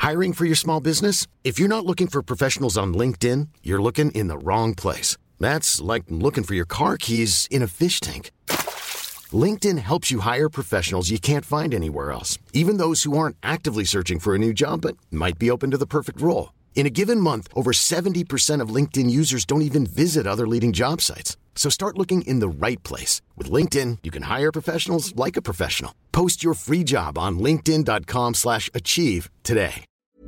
Hiring for your small business? If you're not looking for professionals on LinkedIn, you're looking in the wrong place. That's like looking for your car keys in a fish tank. LinkedIn helps you hire professionals you can't find anywhere else, even those who aren't actively searching for a new job but might be open to the perfect role. In a given month, over 70% of LinkedIn users don't even visit other leading job sites. So start looking in the right place. With LinkedIn, you can hire professionals like a professional. Post your free job on linkedin.com/achieve today.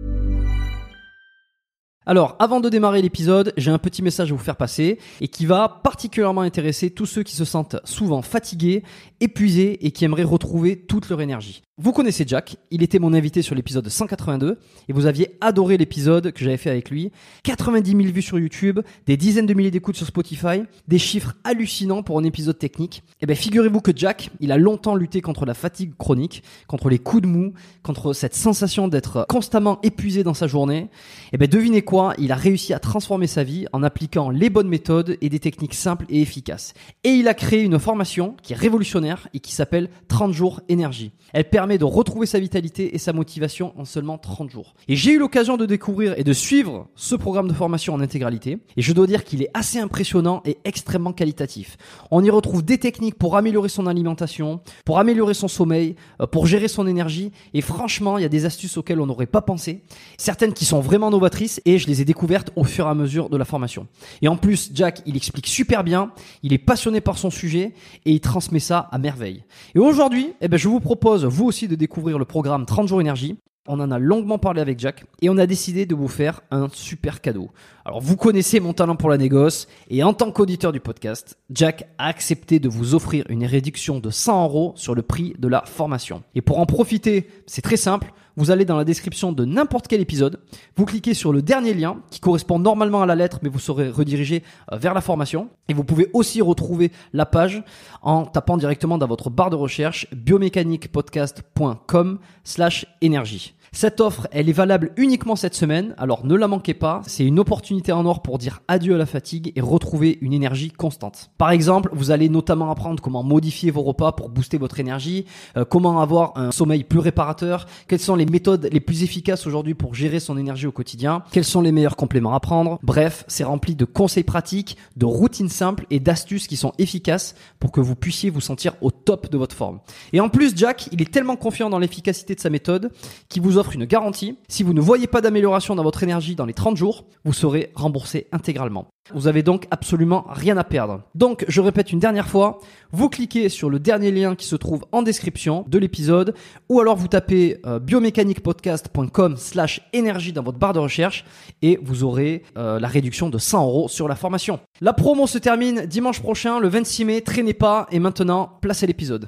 Alors, avant de démarrer l'épisode, j'ai un petit message à vous faire passer et qui va particulièrement intéresser tous ceux qui se sentent souvent fatigués, épuisés et qui aimeraient retrouver toute leur énergie. Vous connaissez Jack, il était mon invité sur l'épisode 182 et vous aviez adoré l'épisode que j'avais fait avec lui. 90 000 vues sur YouTube, des dizaines de milliers d'écoutes sur Spotify, des chiffres hallucinants pour un épisode technique. Et bien figurez-vous que Jack, il a longtemps lutté contre la fatigue chronique, contre les coups de mou, contre cette sensation d'être constamment épuisé dans sa journée. Et bien devinez quoi, il a réussi à transformer sa vie en appliquant les bonnes méthodes et des techniques simples et efficaces. Et il a créé une formation qui est révolutionnaire et qui s'appelle 30 jours énergie. Elle permet de retrouver sa vitalité et sa motivation en seulement 30 jours. Et j'ai eu l'occasion de découvrir et de suivre ce programme de formation en intégralité. Et je dois dire qu'il est assez impressionnant et extrêmement qualitatif. On y retrouve des techniques pour améliorer son alimentation, pour améliorer son sommeil, pour gérer son énergie. Et franchement, il y a des astuces auxquelles on n'aurait pas pensé. Certaines qui sont vraiment novatrices et je les ai découvertes au fur et à mesure de la formation. Et en plus, Jack, il explique super bien, il est passionné par son sujet et il transmet ça à merveille. Et aujourd'hui, je vous propose, vous aussi, de découvrir le programme 30 jours énergie. On en a longuement parlé avec Jack et on a décidé de vous faire un super cadeau. Alors vous connaissez mon talent pour la négoce et en tant qu'auditeur du podcast, Jack a accepté de vous offrir une réduction de 100 € sur le prix de la formation. Et pour en profiter, c'est très simple, vous allez dans la description de n'importe quel épisode, vous cliquez sur le dernier lien qui correspond normalement à la lettre mais vous serez redirigé vers la formation et vous pouvez aussi retrouver la page en tapant directement dans votre barre de recherche biomécaniquepodcast.com/énergie. Cette offre, elle est valable uniquement cette semaine, alors ne la manquez pas, c'est une opportunité en or pour dire adieu à la fatigue et retrouver une énergie constante. Par exemple, vous allez notamment apprendre comment modifier vos repas pour booster votre énergie, comment avoir un sommeil plus réparateur, quelles sont les méthodes les plus efficaces aujourd'hui pour gérer son énergie au quotidien, quels sont les meilleurs compléments à prendre. Bref, c'est rempli de conseils pratiques, de routines simples et d'astuces qui sont efficaces pour que vous puissiez vous sentir au top de votre forme. Et en plus, Jack, il est tellement confiant dans l'efficacité de sa méthode qu'il vous offre une garantie. Si vous ne voyez pas d'amélioration dans votre énergie dans les 30 jours, vous serez remboursé intégralement. Vous avez donc absolument rien à perdre. Donc, je répète une dernière fois, vous cliquez sur le dernier lien qui se trouve en description de l'épisode ou alors vous tapez biomécaniquepodcast.com/énergie dans votre barre de recherche et vous aurez la réduction de 100 € sur la formation. La promo se termine dimanche prochain, le 26 mai, traînez pas et maintenant, place à l'épisode.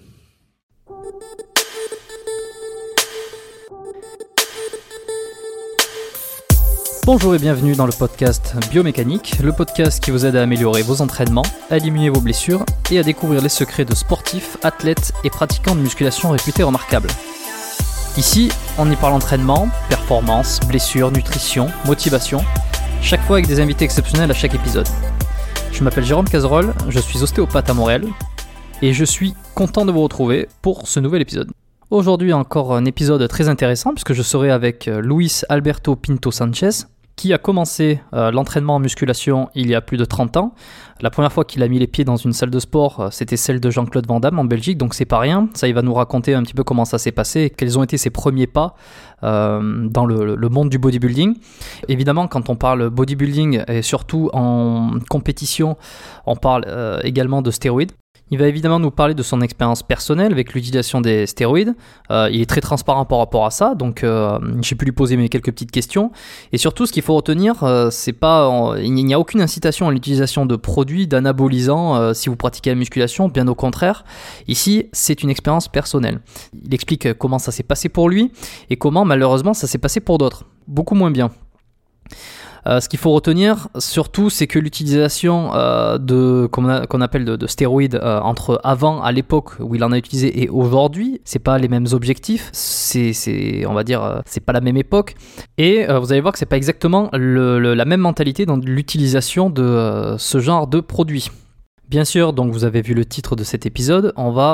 Bonjour et bienvenue dans le podcast Biomécanique, le podcast qui vous aide à améliorer vos entraînements, à éliminer vos blessures et à découvrir les secrets de sportifs, athlètes et pratiquants de musculation réputés remarquables. Ici, on y parle entraînement, performance, blessures, nutrition, motivation, chaque fois avec des invités exceptionnels à chaque épisode. Je m'appelle Jérôme Cazerolle, je suis ostéopathe à Montréal et je suis content de vous retrouver pour ce nouvel épisode. Aujourd'hui, encore un épisode très intéressant puisque je serai avec Luis Alberto Pinto Sanchez qui a commencé l'entraînement en musculation il y a plus de 30 ans. La première fois qu'il a mis les pieds dans une salle de sport, c'était celle de Jean-Claude Van Damme en Belgique, donc c'est pas rien. Ça, il va nous raconter un petit peu comment ça s'est passé et quels ont été ses premiers pas dans le monde du bodybuilding. Évidemment, quand on parle bodybuilding et surtout en compétition, on parle également de stéroïdes. Il va évidemment nous parler de son expérience personnelle avec l'utilisation des stéroïdes. Il est très transparent par rapport à ça, donc j'ai pu lui poser mes quelques petites questions. Et surtout, ce qu'il faut retenir, il n'y a aucune incitation à l'utilisation de produits, d'anabolisants si vous pratiquez la musculation, bien au contraire. Ici, c'est une expérience personnelle. Il explique comment ça s'est passé pour lui et comment malheureusement ça s'est passé pour d'autres. Beaucoup moins bien. Ce qu'il faut retenir surtout, c'est que l'utilisation qu'on appelle de stéroïdes entre avant, à l'époque où il en a utilisé, et aujourd'hui, c'est pas les mêmes objectifs, on va dire, c'est pas la même époque, et vous allez voir que c'est pas exactement la même mentalité dans l'utilisation de ce genre de produits. Bien sûr, donc vous avez vu le titre de cet épisode, on va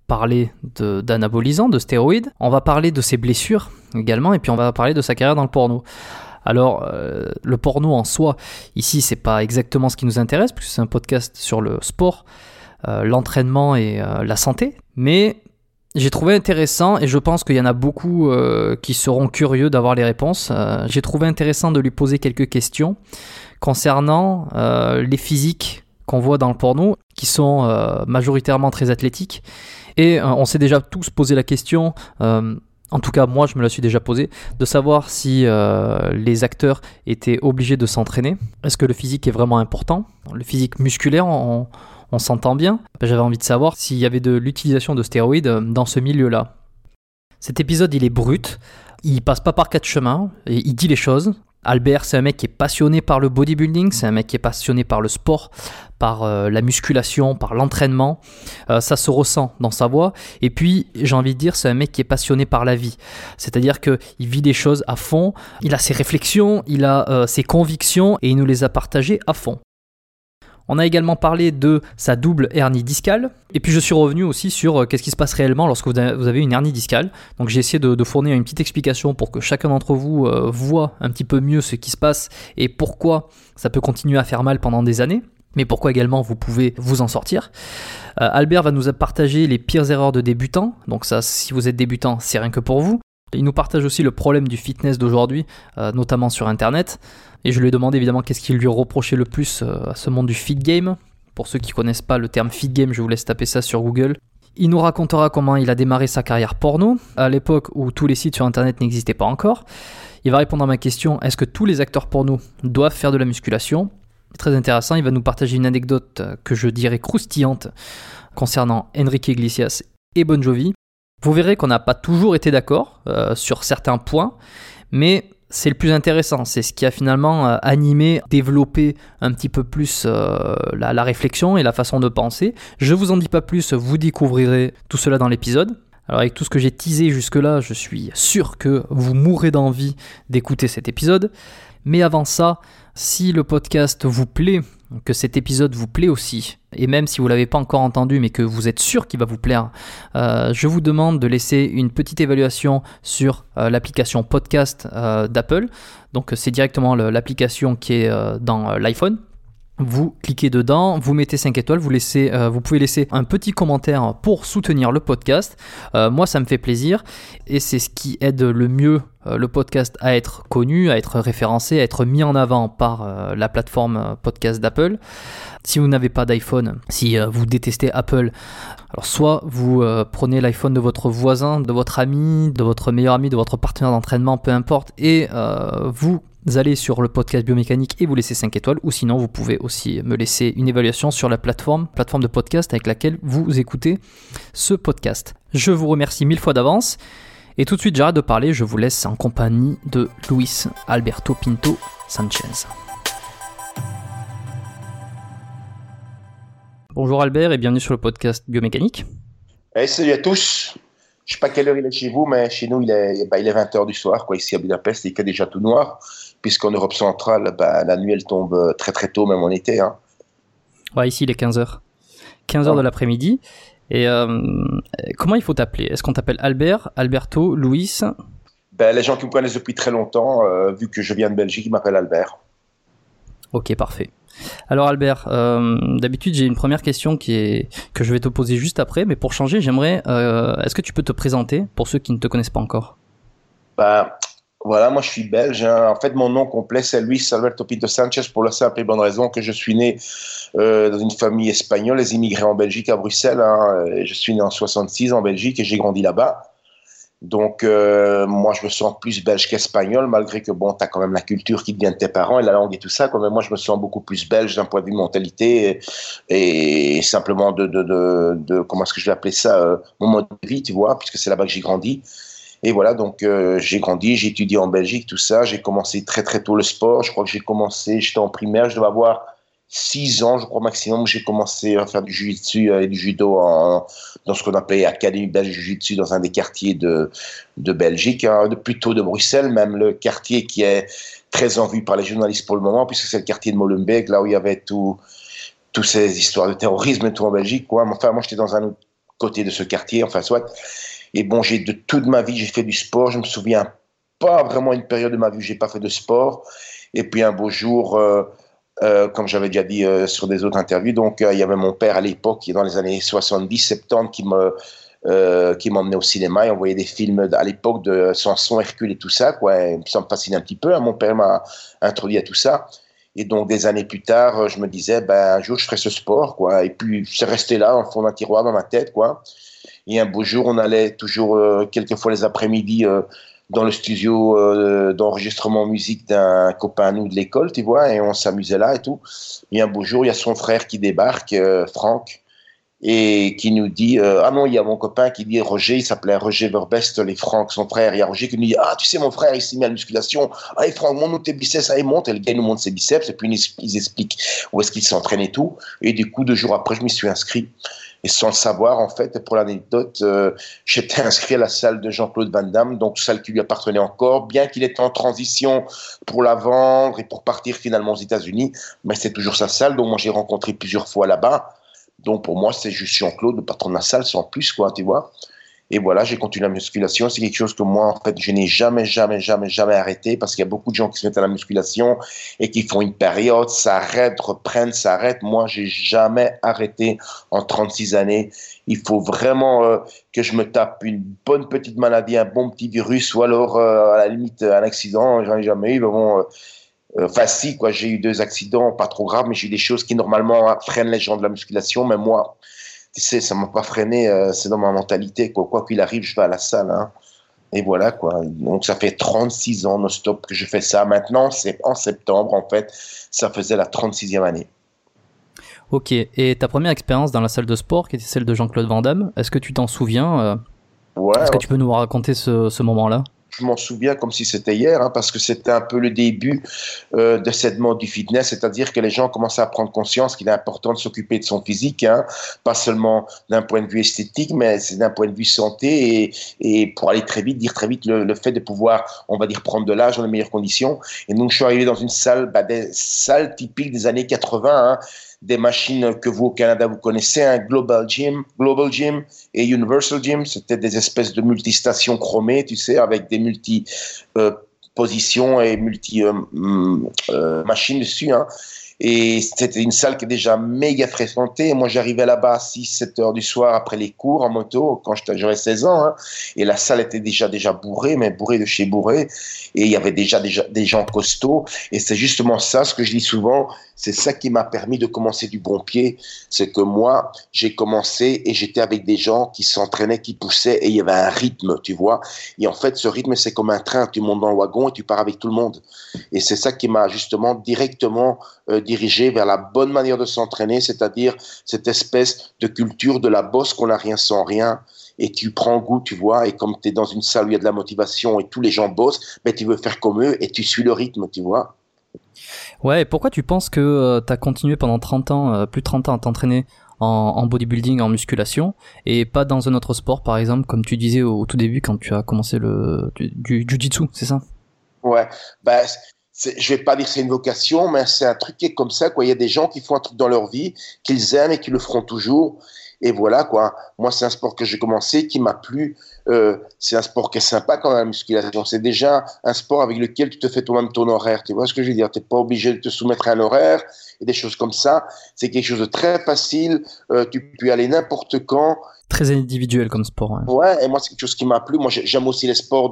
parler d'anabolisants, de stéroïdes. On va parler de ses blessures également, et puis on va parler de sa carrière dans le porno. Alors, le porno en soi, ici, c'est pas exactement ce qui nous intéresse, puisque c'est un podcast sur le sport, l'entraînement et la santé. Mais j'ai trouvé intéressant, et je pense qu'il y en a beaucoup qui seront curieux d'avoir les réponses. J'ai trouvé intéressant de lui poser quelques questions concernant les physiques qu'on voit dans le porno, qui sont majoritairement très athlétiques. Et on s'est déjà tous posé la question... en tout cas, moi, je me la suis déjà posée, de savoir si les acteurs étaient obligés de s'entraîner. Est-ce que le physique est vraiment important ? Le physique musculaire, on s'entend bien. J'avais envie de savoir s'il y avait de l'utilisation de stéroïdes dans ce milieu-là. Cet épisode, il est brut. Il passe pas par quatre chemins. Et il dit les choses. Albert, c'est un mec qui est passionné par le bodybuilding, c'est un mec qui est passionné par le sport, par la musculation, par l'entraînement. Ça se ressent dans sa voix. Et puis, j'ai envie de dire, c'est un mec qui est passionné par la vie. C'est-à-dire qu'il vit des choses à fond, il a ses réflexions, il a ses convictions et il nous les a partagées à fond. On a également parlé de sa double hernie discale. Et puis je suis revenu aussi sur qu'est-ce qui se passe réellement lorsque vous avez une hernie discale. Donc j'ai essayé de fournir une petite explication pour que chacun d'entre vous voit un petit peu mieux ce qui se passe et pourquoi ça peut continuer à faire mal pendant des années. Mais pourquoi également vous pouvez vous en sortir. Albert va nous partager les pires erreurs de débutants. Donc ça, si vous êtes débutant, c'est rien que pour vous. Il nous partage aussi le problème du fitness d'aujourd'hui, notamment sur Internet. Et je lui ai demandé évidemment qu'est-ce qui lui reprochait le plus à ce monde du fit game. Pour ceux qui ne connaissent pas le terme fit game, je vous laisse taper ça sur Google. Il nous racontera comment il a démarré sa carrière porno, à l'époque où tous les sites sur Internet n'existaient pas encore. Il va répondre à ma question, est-ce que tous les acteurs porno doivent faire de la musculation ? C'est très intéressant, il va nous partager une anecdote que je dirais croustillante concernant Enrique Iglesias et Bon Jovi. Vous verrez qu'on n'a pas toujours été d'accord sur certains points, mais c'est le plus intéressant, c'est ce qui a finalement animé, développé un petit peu plus la réflexion et la façon de penser. Je ne vous en dis pas plus, vous découvrirez tout cela dans l'épisode. Alors avec tout ce que j'ai teasé jusque-là, je suis sûr que vous mourrez d'envie d'écouter cet épisode. Mais avant ça, si le podcast vous plaît, que cet épisode vous plaît aussi, et même si vous ne l'avez pas encore entendu, mais que vous êtes sûr qu'il va vous plaire, je vous demande de laisser une petite évaluation sur l'application podcast d'Apple. Donc c'est directement l'application qui est dans l'iPhone. Vous cliquez dedans, vous mettez 5 étoiles, vous pouvez laisser un petit commentaire pour soutenir le podcast. Moi, ça me fait plaisir et c'est ce qui aide le mieux le podcast à être connu, à être référencé, à être mis en avant par la plateforme podcast d'Apple. Si vous n'avez pas d'iPhone, si vous détestez Apple, alors soit vous prenez l'iPhone de votre voisin, de votre ami, de votre meilleur ami, de votre partenaire d'entraînement, peu importe, et vous allez sur le podcast biomécanique et vous laissez 5 étoiles, ou sinon vous pouvez aussi me laisser une évaluation sur la plateforme de podcast avec laquelle vous écoutez ce podcast. Je vous remercie 1000 fois d'avance et tout de suite j'arrête de parler, je vous laisse en compagnie de Luis Alberto Pinto Sanchez. Bonjour Albert et bienvenue sur le podcast biomécanique. Hey, salut à tous. Je ne sais pas quelle heure il est chez vous, mais chez nous il est 20h du soir, ici à Budapest, il fait déjà tout noir. Puisqu'en Europe centrale, la nuit, elle tombe très très tôt, même en été. Hein. Ouais, ici, il est 15h. 15h de l'après-midi. Et comment il faut t'appeler ? Est-ce qu'on t'appelle Albert, Alberto, Luis ? Les gens qui me connaissent depuis très longtemps, vu que je viens de Belgique, ils m'appellent Albert. Ok, parfait. Alors Albert, d'habitude, j'ai une première question que je vais te poser juste après. Mais pour changer, j'aimerais... est-ce que tu peux te présenter pour ceux qui ne te connaissent pas encore ? Voilà, moi je suis belge. Hein. En fait, mon nom complet c'est Luis Alberto Pinto Sanchez pour la simple et bonne raison que je suis né dans une famille espagnole, les immigrés en Belgique à Bruxelles. Hein. Je suis né en 66 en Belgique et j'ai grandi là-bas. Donc moi je me sens plus belge qu'espagnol, malgré que bon, tu as quand même la culture qui te vient de tes parents et la langue et tout ça. Quand même, moi je me sens beaucoup plus belge d'un point de vue mentalité et simplement de comment est-ce que je vais appeler ça, mon mode de vie, tu vois, puisque c'est là-bas que j'ai grandi. Et voilà, donc j'ai grandi, j'ai étudié en Belgique, tout ça. J'ai commencé très très tôt le sport. Je crois que j'étais en primaire, je devais avoir 6 ans, je crois maximum. J'ai commencé à faire du jiu-jitsu et du judo dans ce qu'on appelait Académie belge jiu-jitsu dans un des quartiers de Belgique, hein, plutôt de Bruxelles, même le quartier qui est très en vue par les journalistes pour le moment, puisque c'est le quartier de Molenbeek, là où il y avait toutes ces histoires de terrorisme et tout en Belgique, quoi. Enfin, moi j'étais dans un autre côté de ce quartier, enfin soit. Et bon, de toute ma vie, j'ai fait du sport. Je me souviens pas vraiment une période de ma vie où j'ai pas fait de sport. Et puis un beau jour, comme j'avais déjà dit sur des autres interviews, donc il y avait mon père à l'époque, qui est dans les années 70-70, qui m'emmenait au cinéma et on voyait des films à l'époque de Samson, Hercule et tout ça, quoi. Et ça me fascinait un petit peu, hein. Mon père m'a introduit à tout ça. Et donc, des années plus tard, je me disais, ben, un jour, je ferai ce sport, quoi. Et puis, c'est resté là, dans le fond d'un tiroir, dans ma tête, quoi. Et un beau jour, on allait toujours, quelquefois les après-midi, dans le studio d'enregistrement musique d'un copain à nous de l'école, tu vois, et on s'amusait là et tout. Et un beau jour, il y a son frère qui débarque, Franck, et qui nous dit ah non, il y a mon copain qui dit Roger, il s'appelait Roger Verbest, les Franck, son frère. Il y a Roger qui nous dit ah, tu sais, mon frère il s'est mis à la musculation, ah, et Franck, montre-nous tes biceps. Ah, il monte, et le gars il nous montre ses biceps, et puis ils expliquent où est-ce qu'il s'entraîne et tout. Et du coup, 2 jours après, je m'y suis inscrit. Et sans le savoir, en fait, pour l'anecdote, j'étais inscrit à la salle de Jean-Claude Van Damme, donc salle qui lui appartenait encore, bien qu'il était en transition pour la vendre et pour partir finalement aux États-Unis, mais c'est toujours sa salle. Donc moi, j'ai rencontré plusieurs fois là-bas. Donc pour moi, c'est juste Jean-Claude, le patron de la salle, sans plus, quoi, tu vois. Et voilà, j'ai continué la musculation. C'est quelque chose que moi, en fait, je n'ai jamais arrêté, parce qu'il y a beaucoup de gens qui se mettent à la musculation et qui font une période, s'arrêtent, reprennent, s'arrêtent. Moi, j'ai jamais arrêté en 36 années. Il faut vraiment que je me tape une bonne petite maladie, un bon petit virus, ou alors, à la limite, un accident. J'en ai jamais eu, mais bon... Enfin, si, quoi, j'ai eu 2 accidents, pas trop graves, mais j'ai eu des choses qui normalement freinent les gens de la musculation, mais moi, tu sais, ça m'a pas freiné, c'est dans ma mentalité, quoi. Quoi qu'il arrive, je vais à la salle, hein. Et voilà, quoi. Donc, ça fait 36 ans non-stop que je fais ça. Maintenant, c'est en septembre, en fait, ça faisait la 36e année. Ok, et ta première expérience dans la salle de sport, qui était celle de Jean-Claude Van Damme, est-ce que tu t'en souviens Ouais. Est-ce que tu peux nous raconter ce moment-là? Je m'en souviens comme si c'était hier, hein, parce que c'était un peu le début de cette mode du fitness, c'est-à-dire que les gens commençaient à prendre conscience qu'il est important de s'occuper de son physique, hein, pas seulement d'un point de vue esthétique, mais c'est d'un point de vue santé, et pour aller très vite, dire très vite le fait de pouvoir, on va dire, prendre de l'âge dans les meilleures conditions. Et donc, je suis arrivé dans une salle, des salles typiques des années 80, hein, des machines que vous au Canada vous connaissez, un Global Gym et Universal Gym, c'était des espèces de multistations chromées, tu sais, avec des positions et machines dessus, hein. Et c'était une salle qui est déjà méga fréquentée. Moi, j'arrivais là-bas à 6-7 heures du soir après les cours en moto, quand j'avais 16 ans, hein. Et la salle était déjà bourrée, mais bourrée de chez bourrée. Et il y avait déjà des gens costauds. Et c'est justement ça, ce que je dis souvent, c'est ça qui m'a permis de commencer du bon pied. C'est que moi, j'ai commencé et j'étais avec des gens qui s'entraînaient, qui poussaient, et il y avait un rythme, tu vois. Et en fait, ce rythme, c'est comme un train. Tu montes dans le wagon et tu pars avec tout le monde. Et c'est ça qui m'a justement directement dirigé vers la bonne manière de s'entraîner, c'est-à-dire cette espèce de culture de la bosse qu'on n'a rien sans rien, et tu prends goût, tu vois, et comme tu es dans une salle où il y a de la motivation et tous les gens bossent, ben tu veux faire comme eux et tu suis le rythme, tu vois. Ouais, et pourquoi tu penses que tu as continué pendant 30 ans, plus de 30 ans à t'entraîner en bodybuilding, en musculation, et pas dans un autre sport, par exemple, comme tu disais au tout début quand tu as commencé du jiu-jitsu, c'est ça? Ouais, ben... je vais pas dire que c'est une vocation, mais c'est un truc qui est comme ça, quoi. Il y a des gens qui font un truc dans leur vie, qu'ils aiment et qui le feront toujours. Et voilà, quoi. Moi, c'est un sport que j'ai commencé, qui m'a plu. C'est un sport qui est sympa quand même, la musculation. C'est déjà un sport avec lequel tu te fais toi-même ton horaire. Tu vois ce que je veux dire? T'es pas obligé de te soumettre à un horaire et des choses comme ça. C'est quelque chose de très facile. Tu peux y aller n'importe quand. Très individuel comme sport. Ouais. Ouais, et moi, c'est quelque chose qui m'a plu. Moi, j'aime aussi les sports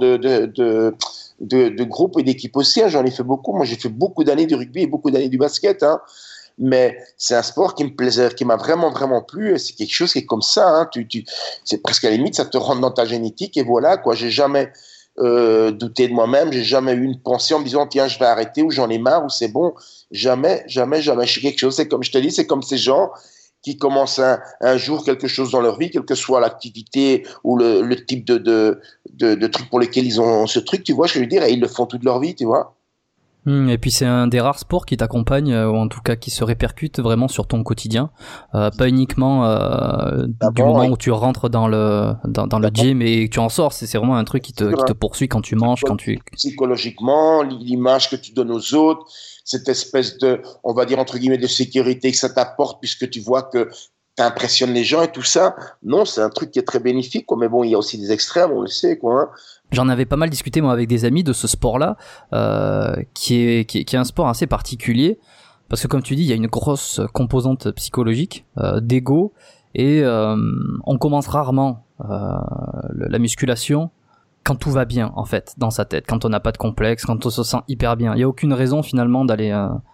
de groupe et d'équipe aussi, hein. J'en ai fait beaucoup. Moi, j'ai fait beaucoup d'années du rugby et beaucoup d'années du basket, hein. Mais c'est un sport qui me plaisait, qui m'a vraiment plu. C'est quelque chose qui est comme ça, hein. C'est presque à la limite, ça te rentre dans ta génétique. Et voilà, quoi. J'ai jamais douté de moi-même. J'ai jamais eu une pensée en me disant tiens, je vais arrêter, ou j'en ai marre, ou c'est bon. Jamais. Je suis quelque chose. C'est comme je te dis, c'est comme ces gens qui commencent un jour quelque chose dans leur vie, quelle que soit l'activité ou le type de truc pour lequel ils ont ce truc, tu vois, je veux dire, et ils le font toute leur vie, tu vois. Et puis c'est un des rares sports qui t'accompagne, ou en tout cas qui se répercute vraiment sur ton quotidien, pas uniquement du moment où tu rentres dans le gym et que tu en sors, c'est vraiment un truc qui te poursuit quand tu manges, quand tu... Psychologiquement, l'image que tu donnes aux autres, cette espèce de, on va dire entre guillemets, de sécurité que ça t'apporte, puisque tu vois que t'impressionnes les gens et tout ça. Non, c'est un truc qui est très bénéfique, quoi. Mais bon, il y a aussi des extrêmes, on le sait, quoi. Hein. J'en avais pas mal discuté moi avec des amis de ce sport-là, qui est un sport assez particulier, parce que comme tu dis, il y a une grosse composante psychologique, d'ego, et on commence rarement la musculation quand tout va bien en fait dans sa tête, quand on n'a pas de complexe, quand on se sent hyper bien. Il y a aucune raison finalement d'aller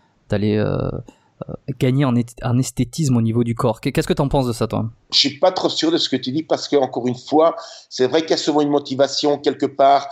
gagner en esthétisme au niveau du corps. Qu'est-ce que t'en penses de ça, toi? Je suis pas trop sûr de ce que tu dis parce que, encore une fois, c'est vrai qu'il y a souvent une motivation quelque part,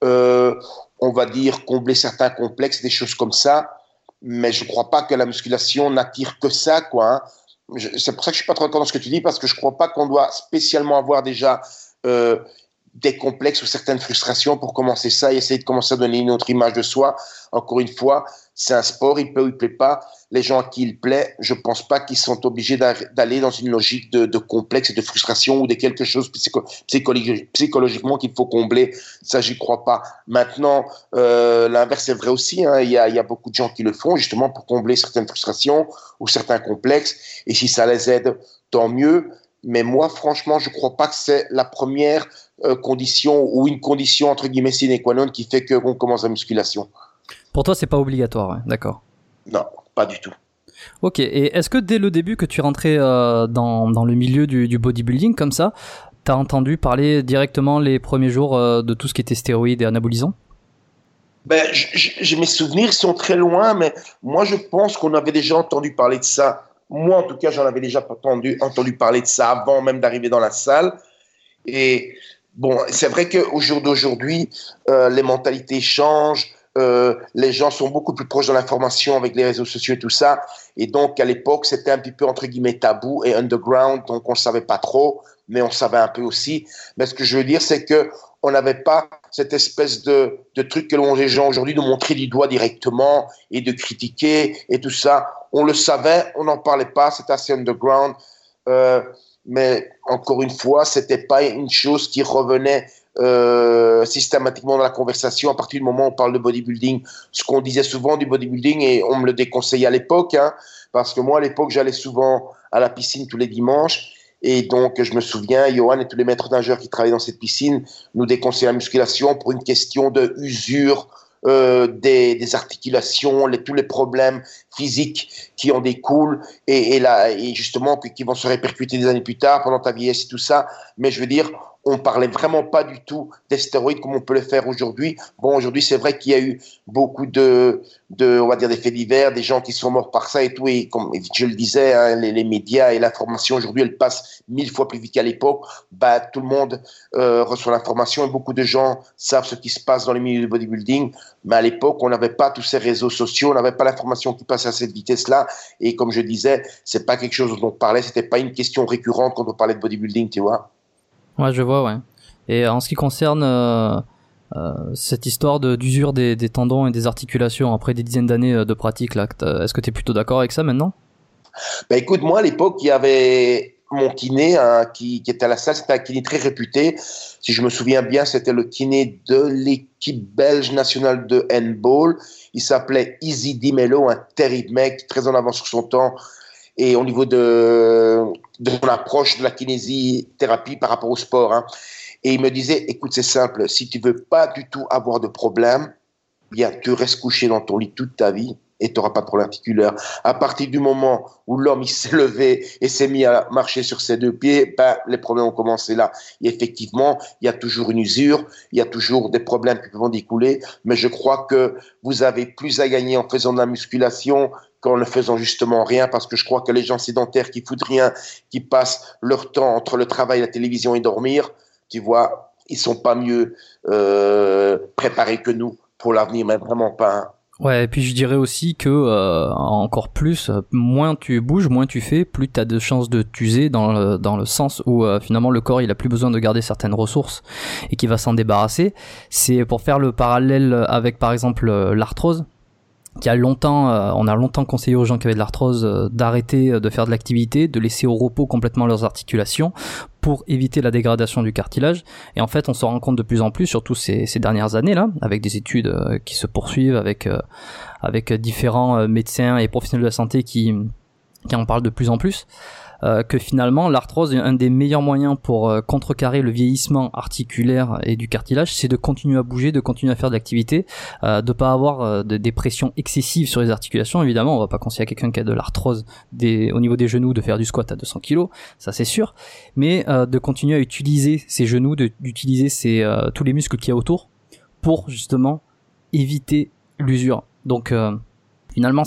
on va dire combler certains complexes, des choses comme ça, mais je crois pas que la musculation n'attire que ça, quoi. Hein. C'est pour ça que je suis pas trop d'accord dans ce que tu dis parce que je crois pas qu'on doit spécialement avoir déjà des complexes ou certaines frustrations pour commencer ça et essayer de commencer à donner une autre image de soi. Encore une fois, c'est un sport, il plaît ou il plaît pas. Les gens à qui il plaît, je pense pas qu'ils sont obligés d'aller dans une logique de complexe et de frustration ou de quelque chose psychologiquement qu'il faut combler. Ça, j'y crois pas. Maintenant, l'inverse est vrai aussi. Hein. Il y a beaucoup de gens qui le font justement pour combler certaines frustrations ou certains complexes. Et si ça les aide, tant mieux. Mais moi, franchement, je crois pas que c'est la première condition ou une condition entre guillemets sine qua non qui fait qu'on commence la musculation. Pour toi, c'est pas obligatoire, ouais. D'accord. Non, pas du tout. Ok, et est-ce que dès le début que tu rentrais dans le milieu du bodybuilding comme ça, t'as entendu parler directement les premiers jours de tout ce qui était stéroïdes et anabolisants? Ben, mes souvenirs sont très loin, mais moi je pense qu'on avait déjà entendu parler de ça. Moi, en tout cas, j'en avais déjà entendu parler de ça avant même d'arriver dans la salle. Et bon, c'est vrai qu'au jour d'aujourd'hui, les mentalités changent. Les gens sont beaucoup plus proches de l'information avec les réseaux sociaux et tout ça. Et donc, à l'époque, c'était un petit peu, entre guillemets, tabou et underground. Donc, on ne savait pas trop, mais on savait un peu aussi. Mais ce que je veux dire, c'est que on n'avait pas cette espèce de truc que l'ont les gens aujourd'hui de montrer du doigt directement et de critiquer et tout ça. On le savait, on n'en parlait pas, c'était assez underground. Mais encore une fois, c'était pas une chose qui revenait systématiquement dans la conversation à partir du moment où on parle de bodybuilding. Ce qu'on disait souvent du bodybuilding, et on me le déconseillait à l'époque, hein, parce que moi, à l'époque, j'allais souvent à la piscine tous les dimanches. Et donc, je me souviens, Johan et tous les maîtres nageurs qui travaillaient dans cette piscine nous déconseillaient la musculation pour une question de usure des articulations, tous les problèmes physiques qui en découlent et justement qui vont se répercuter des années plus tard pendant ta vieillesse et tout ça. Mais je veux dire, on parlait vraiment pas du tout des stéroïdes comme on peut le faire aujourd'hui. Bon, aujourd'hui, c'est vrai qu'il y a eu beaucoup on va dire, des faits divers, des gens qui sont morts par ça et tout. Et comme je le disais, hein, les médias et l'information aujourd'hui, elle passe 1000 fois plus vite qu'à l'époque. Bah, tout le monde reçoit l'information et beaucoup de gens savent ce qui se passe dans les milieux du bodybuilding. Mais à l'époque, on n'avait pas tous ces réseaux sociaux, on n'avait pas l'information qui passe à cette vitesse-là. Et comme je disais, c'est pas quelque chose dont on parlait, c'était pas une question récurrente quand on parlait de bodybuilding, tu vois. Ouais, je vois, ouais. Et en ce qui concerne cette histoire d'usure des tendons et des articulations après des dizaines d'années de pratique, là, est-ce que tu es plutôt d'accord avec ça maintenant? Ben écoute, moi à l'époque, il y avait mon kiné hein, qui était à la salle, c'était un kiné très réputé. Si je me souviens bien, c'était le kiné de l'équipe belge nationale de handball. Il s'appelait Easy Di Mello, un terrible mec, très en avance sur son temps. Et au niveau de son approche de la kinésithérapie par rapport au sport. Hein. Et il me disait, écoute, c'est simple, si tu veux pas du tout avoir de problème, bien, tu restes couché dans ton lit toute ta vie et tu n'auras pas de problème articulaire. À partir du moment où l'homme il s'est levé et s'est mis à marcher sur ses deux pieds, ben, les problèmes ont commencé là. Et effectivement, il y a toujours une usure, il y a toujours des problèmes qui peuvent en découler, mais je crois que vous avez plus à gagner en faisant de la musculation qu'en ne faisant justement rien, parce que je crois que les gens sédentaires qui foutent rien, qui passent leur temps entre le travail, la télévision et dormir, tu vois, ils sont pas mieux préparés que nous pour l'avenir, mais vraiment pas. Hein. Ouais, et puis je dirais aussi que encore plus, moins tu bouges, moins tu fais, plus tu as de chances de t'user dans le sens où finalement le corps il a plus besoin de garder certaines ressources et qu'il va s'en débarrasser. C'est pour faire le parallèle avec par exemple l'arthrose. On a longtemps conseillé aux gens qui avaient de l'arthrose d'arrêter de faire de l'activité, de laisser au repos complètement leurs articulations pour éviter la dégradation du cartilage. Et en fait, on se rend compte de plus en plus, surtout ces dernières années là, avec des études qui se poursuivent, avec différents médecins et professionnels de la santé qui en parlent de plus en plus. que finalement l'arthrose est un des meilleurs moyens pour contrecarrer le vieillissement articulaire et du cartilage, c'est de continuer à bouger, de continuer à faire de l'activité, de pas avoir des pressions excessives sur les articulations. Évidemment, on va pas conseiller à quelqu'un qui a de l'arthrose au niveau des genoux de faire du squat à 200 kg, ça c'est sûr, mais de continuer à utiliser ses genoux, d'utiliser tous les muscles qu'il y a autour pour justement éviter l'usure. Donc finalement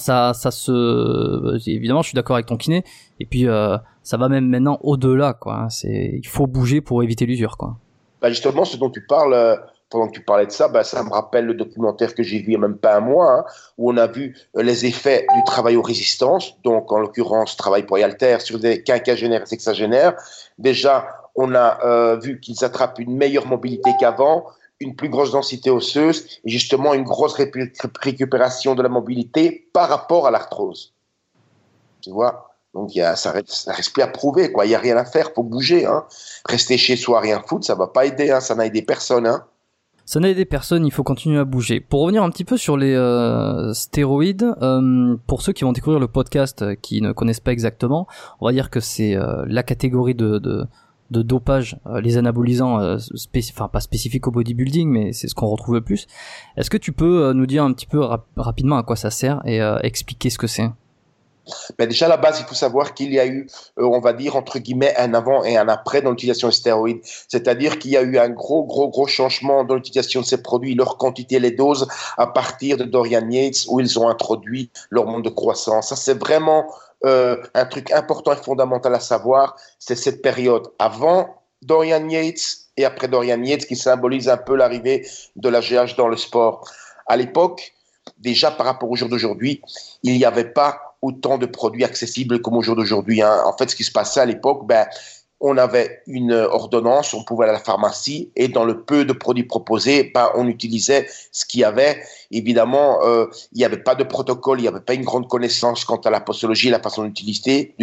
évidemment je suis d'accord avec ton kiné, et puis ça va même maintenant au-delà, quoi, hein. Il faut bouger pour éviter l'usure, quoi. Bah justement, ce dont tu parles, pendant que tu parlais de ça, ça me rappelle le documentaire que j'ai vu il n'y a même pas un mois, hein, où on a vu les effets du travail aux résistances, donc en l'occurrence travail pour les haltères sur des quinquagénaires et sexagénaires. Déjà, on a vu qu'ils attrapent une meilleure mobilité qu'avant, une plus grosse densité osseuse et justement une grosse récupération de la mobilité par rapport à l'arthrose. Tu vois ? Donc ça reste plus à prouver, quoi. Il n'y a rien à faire, il faut bouger, hein. Rester chez soi, rien foutre, ça ne va pas aider, hein. Ça n'a aidé personne, hein. Ça n'a aidé personne, il faut continuer à bouger. Pour revenir un petit peu sur les stéroïdes, pour ceux qui vont découvrir le podcast qui ne connaissent pas exactement, on va dire que c'est la catégorie de dopage, les anabolisants, pas spécifiques au bodybuilding, mais c'est ce qu'on retrouve le plus. Est-ce que tu peux nous dire un petit peu rapidement à quoi ça sert et expliquer ce que c'est ? Ben déjà, à la base, il faut savoir qu'il y a eu, on va dire, entre guillemets, un avant et un après dans l'utilisation des stéroïdes. C'est-à-dire qu'il y a eu un gros changement dans l'utilisation de ces produits, leur quantité et les doses, à partir de Dorian Yates, où ils ont introduit l'hormone de croissance. Ça, c'est vraiment un truc important et fondamental à savoir. C'est cette période avant Dorian Yates et après Dorian Yates qui symbolise un peu l'arrivée de la GH dans le sport. À l'époque, déjà par rapport au jour d'aujourd'hui, il n'y avait pas autant de produits accessibles comme au jour d'aujourd'hui, hein. En fait, ce qui se passait à l'époque, on avait une ordonnance, on pouvait aller à la pharmacie et dans le peu de produits proposés, on utilisait ce qu'il y avait. Évidemment, il n'y avait pas de protocole, il n'y avait pas une grande connaissance quant à la posologie et la façon d'utiliser.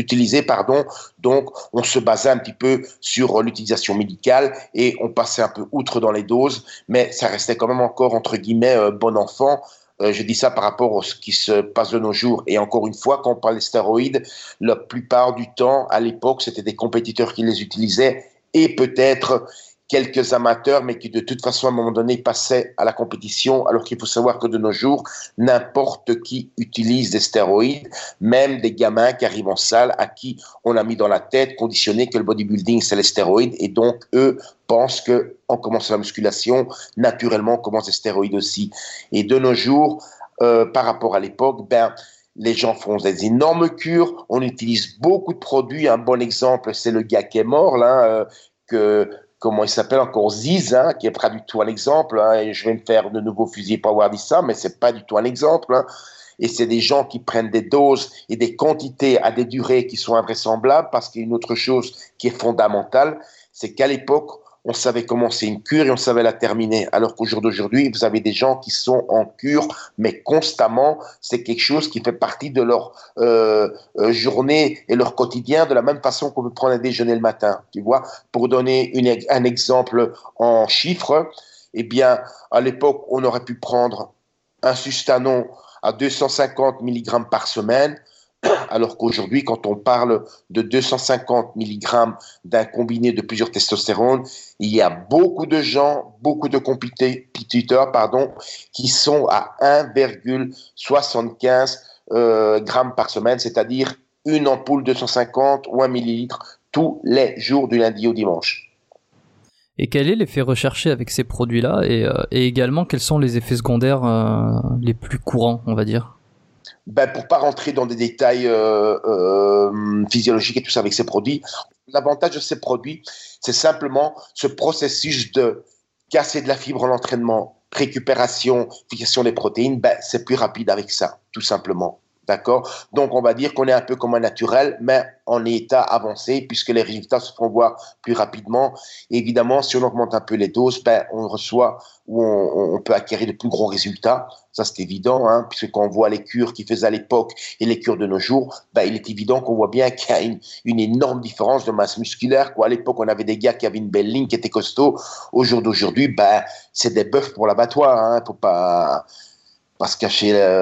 Donc, on se basait un petit peu sur l'utilisation médicale et on passait un peu outre dans les doses, mais ça restait quand même encore, entre guillemets, bon enfant. Je dis ça par rapport à ce qui se passe de nos jours. Et encore une fois, quand on parle des stéroïdes, la plupart du temps, à l'époque, c'était des compétiteurs qui les utilisaient et peut-être quelques amateurs, mais qui de toute façon, à un moment donné, passaient à la compétition, alors qu'il faut savoir que de nos jours, n'importe qui utilise des stéroïdes, même des gamins qui arrivent en salle, à qui on a mis dans la tête, conditionné que le bodybuilding, c'est les stéroïdes, et donc, eux pensent qu'en commençant la musculation, naturellement, on commence les stéroïdes aussi. Et de nos jours, par rapport à l'époque, les gens font des énormes cures, on utilise beaucoup de produits. Un bon exemple, c'est le gars qui est mort, là, comment il s'appelle encore, Ziz, hein, qui est pas du tout un exemple, hein, et je vais me faire de nouveau fusiller pour avoir dit ça, mais c'est pas du tout un exemple, hein. Et c'est des gens qui prennent des doses et des quantités à des durées qui sont invraisemblables, parce qu'il y a une autre chose qui est fondamentale, c'est qu'à l'époque, on savait commencer une cure et on savait la terminer. Alors qu'au jour d'aujourd'hui, vous avez des gens qui sont en cure, mais constamment, c'est quelque chose qui fait partie de leur journée et leur quotidien, de la même façon qu'on peut prendre un déjeuner le matin. Tu vois, pour donner un exemple en chiffres, eh bien, à l'époque, on aurait pu prendre un Sustanon à 250 mg par semaine, alors qu'aujourd'hui, quand on parle de 250 mg d'un combiné de plusieurs testostérones, il y a beaucoup de gens, beaucoup de compétiteurs, qui sont à 1,75 grammes par semaine, c'est-à-dire une ampoule 250 ou 1 millilitre tous les jours du lundi au dimanche. Et quel est l'effet recherché avec ces produits-là et également, quels sont les effets secondaires les plus courants, on va dire ? Pour pas rentrer dans des détails physiologiques et tout ça avec ces produits, l'avantage de ces produits, c'est simplement ce processus de casser de la fibre en entraînement, récupération, fixation des protéines, c'est plus rapide avec ça, tout simplement. D'accord ? Donc, on va dire qu'on est un peu comme un naturel, mais en état avancé, puisque les résultats se font voir plus rapidement. Et évidemment, si on augmente un peu les doses, on reçoit ou on peut acquérir de plus gros résultats. Ça, c'est évident, hein, puisque quand on voit les cures qu'ils faisaient à l'époque et les cures de nos jours, il est évident qu'on voit bien qu'il y a une énorme différence de masse musculaire, quoi. À l'époque, on avait des gars qui avaient une belle ligne, qui étaient costauds. Au jour d'aujourd'hui, c'est des bœufs pour l'abattoir, hein. Faut pas... parce que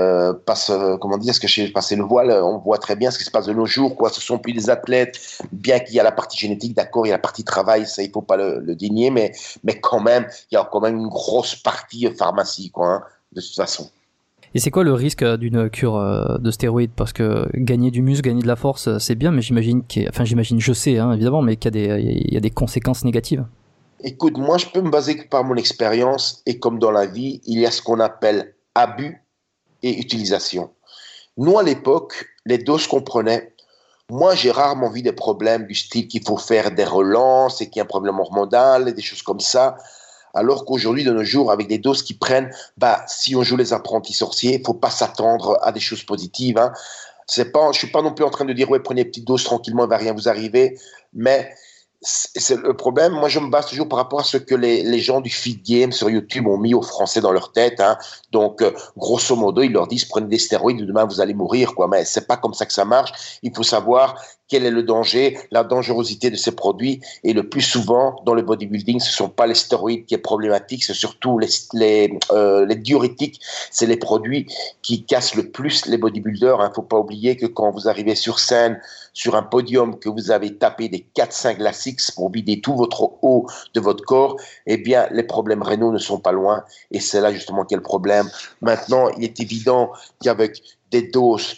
chez passer le voile, on voit très bien ce qui se passe de nos jours, quoi. Ce sont plus des athlètes, bien qu'il y a la partie génétique, d'accord, il y a la partie travail, ça il faut pas le dénier, mais quand même, il y a quand même une grosse partie pharmacie, quoi, hein, de toute façon. Et c'est quoi le risque d'une cure de stéroïdes? Parce que gagner du muscle, gagner de la force, c'est bien, mais je sais, hein, évidemment, mais qu'il y a des conséquences négatives. Écoute, moi, je peux me baser par mon expérience, et comme dans la vie, il y a ce qu'on appelle abus et utilisation. Nous, à l'époque, les doses qu'on prenait, moi, j'ai rarement vu des problèmes du style qu'il faut faire des relances et qu'il y a un problème hormonal et des choses comme ça. Alors qu'aujourd'hui, de nos jours, avec des doses qui prennent, si on joue les apprentis sorciers, il ne faut pas s'attendre à des choses positives, hein. Je ne suis pas non plus en train de dire, ouais, prenez des petites doses tranquillement, il ne va rien vous arriver. Mais c'est le problème. Moi, je me base toujours par rapport à ce que les gens du Fit Game sur YouTube ont mis aux Français dans leur tête, hein. Donc, grosso modo, ils leur disent prenez des stéroïdes, demain vous allez mourir, quoi. Mais c'est pas comme ça que ça marche. Il faut savoir quel est le danger, la dangerosité de ces produits. Et le plus souvent, dans le bodybuilding, ce sont pas les stéroïdes qui est problématique, c'est surtout les diurétiques. C'est les produits qui cassent le plus les bodybuilders, hein. Faut pas oublier que quand vous arrivez sur scène, sur un podium, que vous avez tapé des 4-5 Lasix pour vider tout votre eau de votre corps, eh bien, les problèmes rénaux ne sont pas loin. Et c'est là justement qu'est le problème. Maintenant, il est évident qu'avec des doses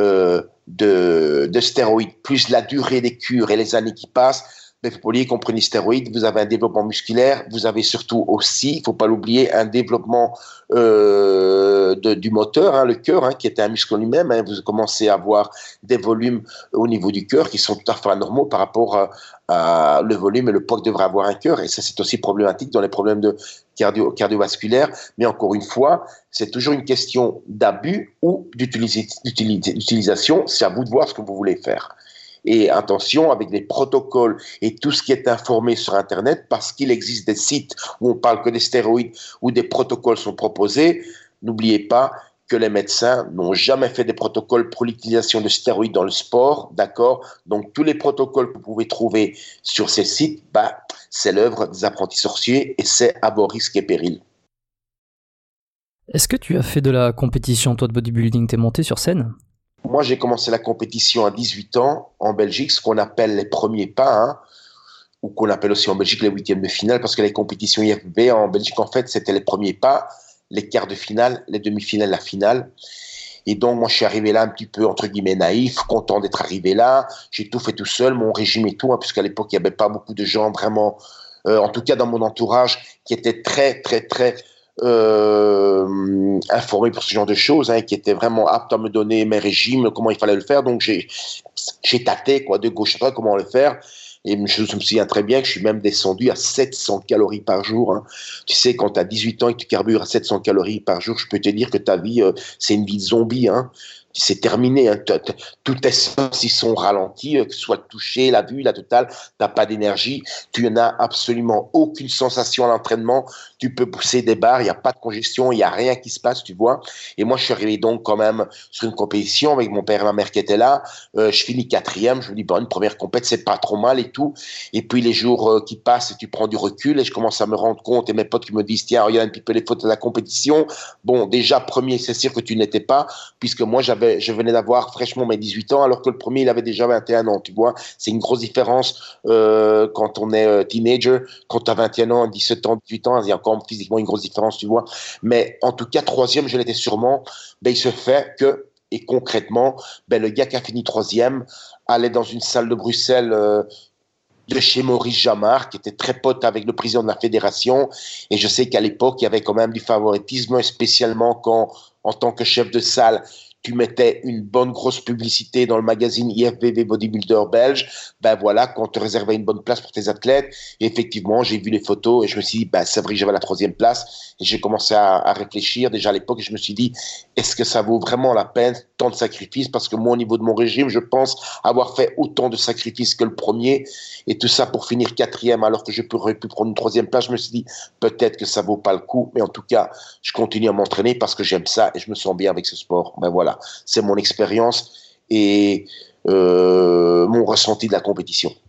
de stéroïdes, plus la durée des cures et les années qui passent, mais vous oublier qu'on prend les stéroïdes, vous avez un développement musculaire, vous avez surtout aussi, il ne faut pas l'oublier, un développement du moteur, hein, le cœur, hein, qui est un muscle en lui-même, hein. Vous commencez à avoir des volumes au niveau du cœur qui sont tout à fait anormaux par rapport à le volume et le poids que devrait avoir un cœur. Et ça, c'est aussi problématique dans les problèmes de cardiovasculaires. Mais encore une fois, c'est toujours une question d'abus ou d'utilisation. C'est à vous de voir ce que vous voulez faire. Et attention avec les protocoles et tout ce qui est informé sur Internet, parce qu'il existe des sites où on parle que des stéroïdes, où des protocoles sont proposés. N'oubliez pas que les médecins n'ont jamais fait des protocoles pour l'utilisation de stéroïdes dans le sport, d'accord? Donc tous les protocoles que vous pouvez trouver sur ces sites, c'est l'œuvre des apprentis sorciers et c'est à vos risques et périls. Est-ce que tu as fait de la compétition, toi, de bodybuilding? T'es monté sur scène? Moi, j'ai commencé la compétition à 18 ans en Belgique, ce qu'on appelle les premiers pas, hein, ou qu'on appelle aussi en Belgique les huitièmes de finale, parce que les compétitions IFBB en Belgique, en fait, c'était les premiers pas, les quarts de finale, les demi-finales, la finale. Et donc, moi, je suis arrivé là un petit peu, entre guillemets, naïf, content d'être arrivé là. J'ai tout fait tout seul, mon régime et tout, hein, puisqu'à l'époque, il n'y avait pas beaucoup de gens vraiment, en tout cas dans mon entourage, qui étaient très, très, très informé pour ce genre de choses, hein, qui était vraiment apte à me donner mes régimes, comment il fallait le faire. Donc j'ai tâté, quoi, de gauche à droite comment le faire. Et je me souviens très bien que je suis même descendu à 700 calories par jour, hein. Tu sais, quand tu as 18 ans et que tu carbures à 700 calories par jour, je peux te dire que ta vie, c'est une vie de zombie, hein. C'est terminé, hein. Tous tes sens ils sont ralentis, que ce soit le toucher, la vue, la totale, t'as pas d'énergie, tu n'as absolument aucune sensation à l'entraînement, tu peux pousser des barres, il n'y a pas de congestion, il n'y a rien qui se passe, tu vois. Et moi, je suis arrivé donc quand même sur une compétition avec mon père et ma mère qui étaient là, je finis 4e, je me dis, bon, une première compète, c'est pas trop mal et tout. Et puis les jours qui passent, tu prends du recul et je commence à me rendre compte, et mes potes qui me disent, tiens, regarde un petit peu les photos de la compétition. Bon, déjà, premier, c'est sûr que tu n'étais pas, puisque moi, je venais d'avoir fraîchement mes 18 ans, alors que le premier, il avait déjà 21 ans, tu vois. C'est une grosse différence quand on est teenager, quand tu as 21 ans, 17 ans, 18 ans, il y a encore physiquement une grosse différence, tu vois. Mais en tout cas, 3e, je l'étais sûrement. Il se fait que, et concrètement, le gars qui a fini 3e allait dans une salle de Bruxelles de chez Maurice Jamard, qui était très pote avec le président de la fédération. Et je sais qu'à l'époque, il y avait quand même du favoritisme, spécialement quand, en tant que chef de salle, tu mettais une bonne grosse publicité dans le magazine IFBB Bodybuilder belge, voilà, quand tu réservais une bonne place pour tes athlètes. Et effectivement, j'ai vu les photos et je me suis dit, c'est vrai que j'avais la 3e place. Et j'ai commencé à réfléchir déjà à l'époque et je me suis dit, est-ce que ça vaut vraiment la peine tant de sacrifices? Parce que moi, au niveau de mon régime, je pense avoir fait autant de sacrifices que le premier. Et tout ça pour finir 4e alors que je pourrais pu prendre une 3e place. Je me suis dit, peut-être que ça vaut pas le coup. Mais en tout cas, je continue à m'entraîner parce que j'aime ça et je me sens bien avec ce sport. Voilà. C'est mon expérience et mon ressenti de la compétition.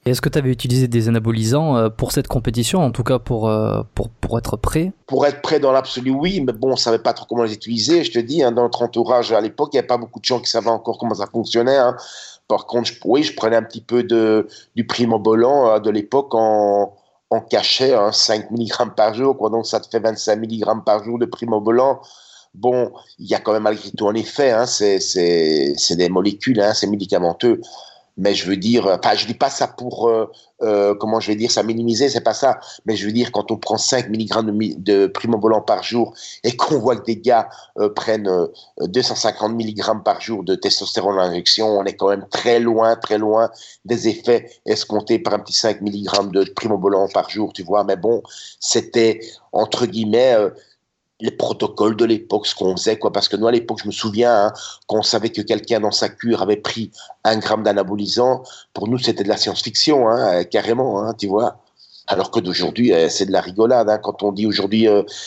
Et est-ce que tu avais utilisé des anabolisants pour cette compétition, en tout cas pour être prêt? Pour être prêt dans l'absolu, oui, mais bon, on ne savait pas trop comment les utiliser. Je te dis, dans notre entourage à l'époque, il n'y avait pas beaucoup de gens qui savaient encore comment ça fonctionnait. Par contre, je prenais un petit peu du Primobolan de l'époque en cachet, 5 mg par jour, quoi. Donc ça te fait 25 mg par jour de Primobolan. Bon, il y a quand même malgré tout un effet, c'est des molécules, c'est médicamenteux. Mais je veux dire, enfin, je dis pas ça pour, comment je vais dire, ça minimiser, c'est pas ça. Mais je veux dire, quand on prend 5 mg de Primobolan par jour et qu'on voit que des gars prennent 250 mg par jour de testostérone à injection, on est quand même très loin des effets escomptés par un petit 5 mg de Primobolan par jour, tu vois. Mais bon, c'était, entre guillemets, les protocoles de l'époque, ce qu'on faisait, quoi. Parce que nous, à l'époque, je me souviens, quand on savait que quelqu'un dans sa cure avait pris 1 gramme d'anabolisant, pour nous, c'était de la science-fiction, carrément, tu vois. Alors que d'aujourd'hui, c'est de la rigolade, quand on dit aujourd'hui,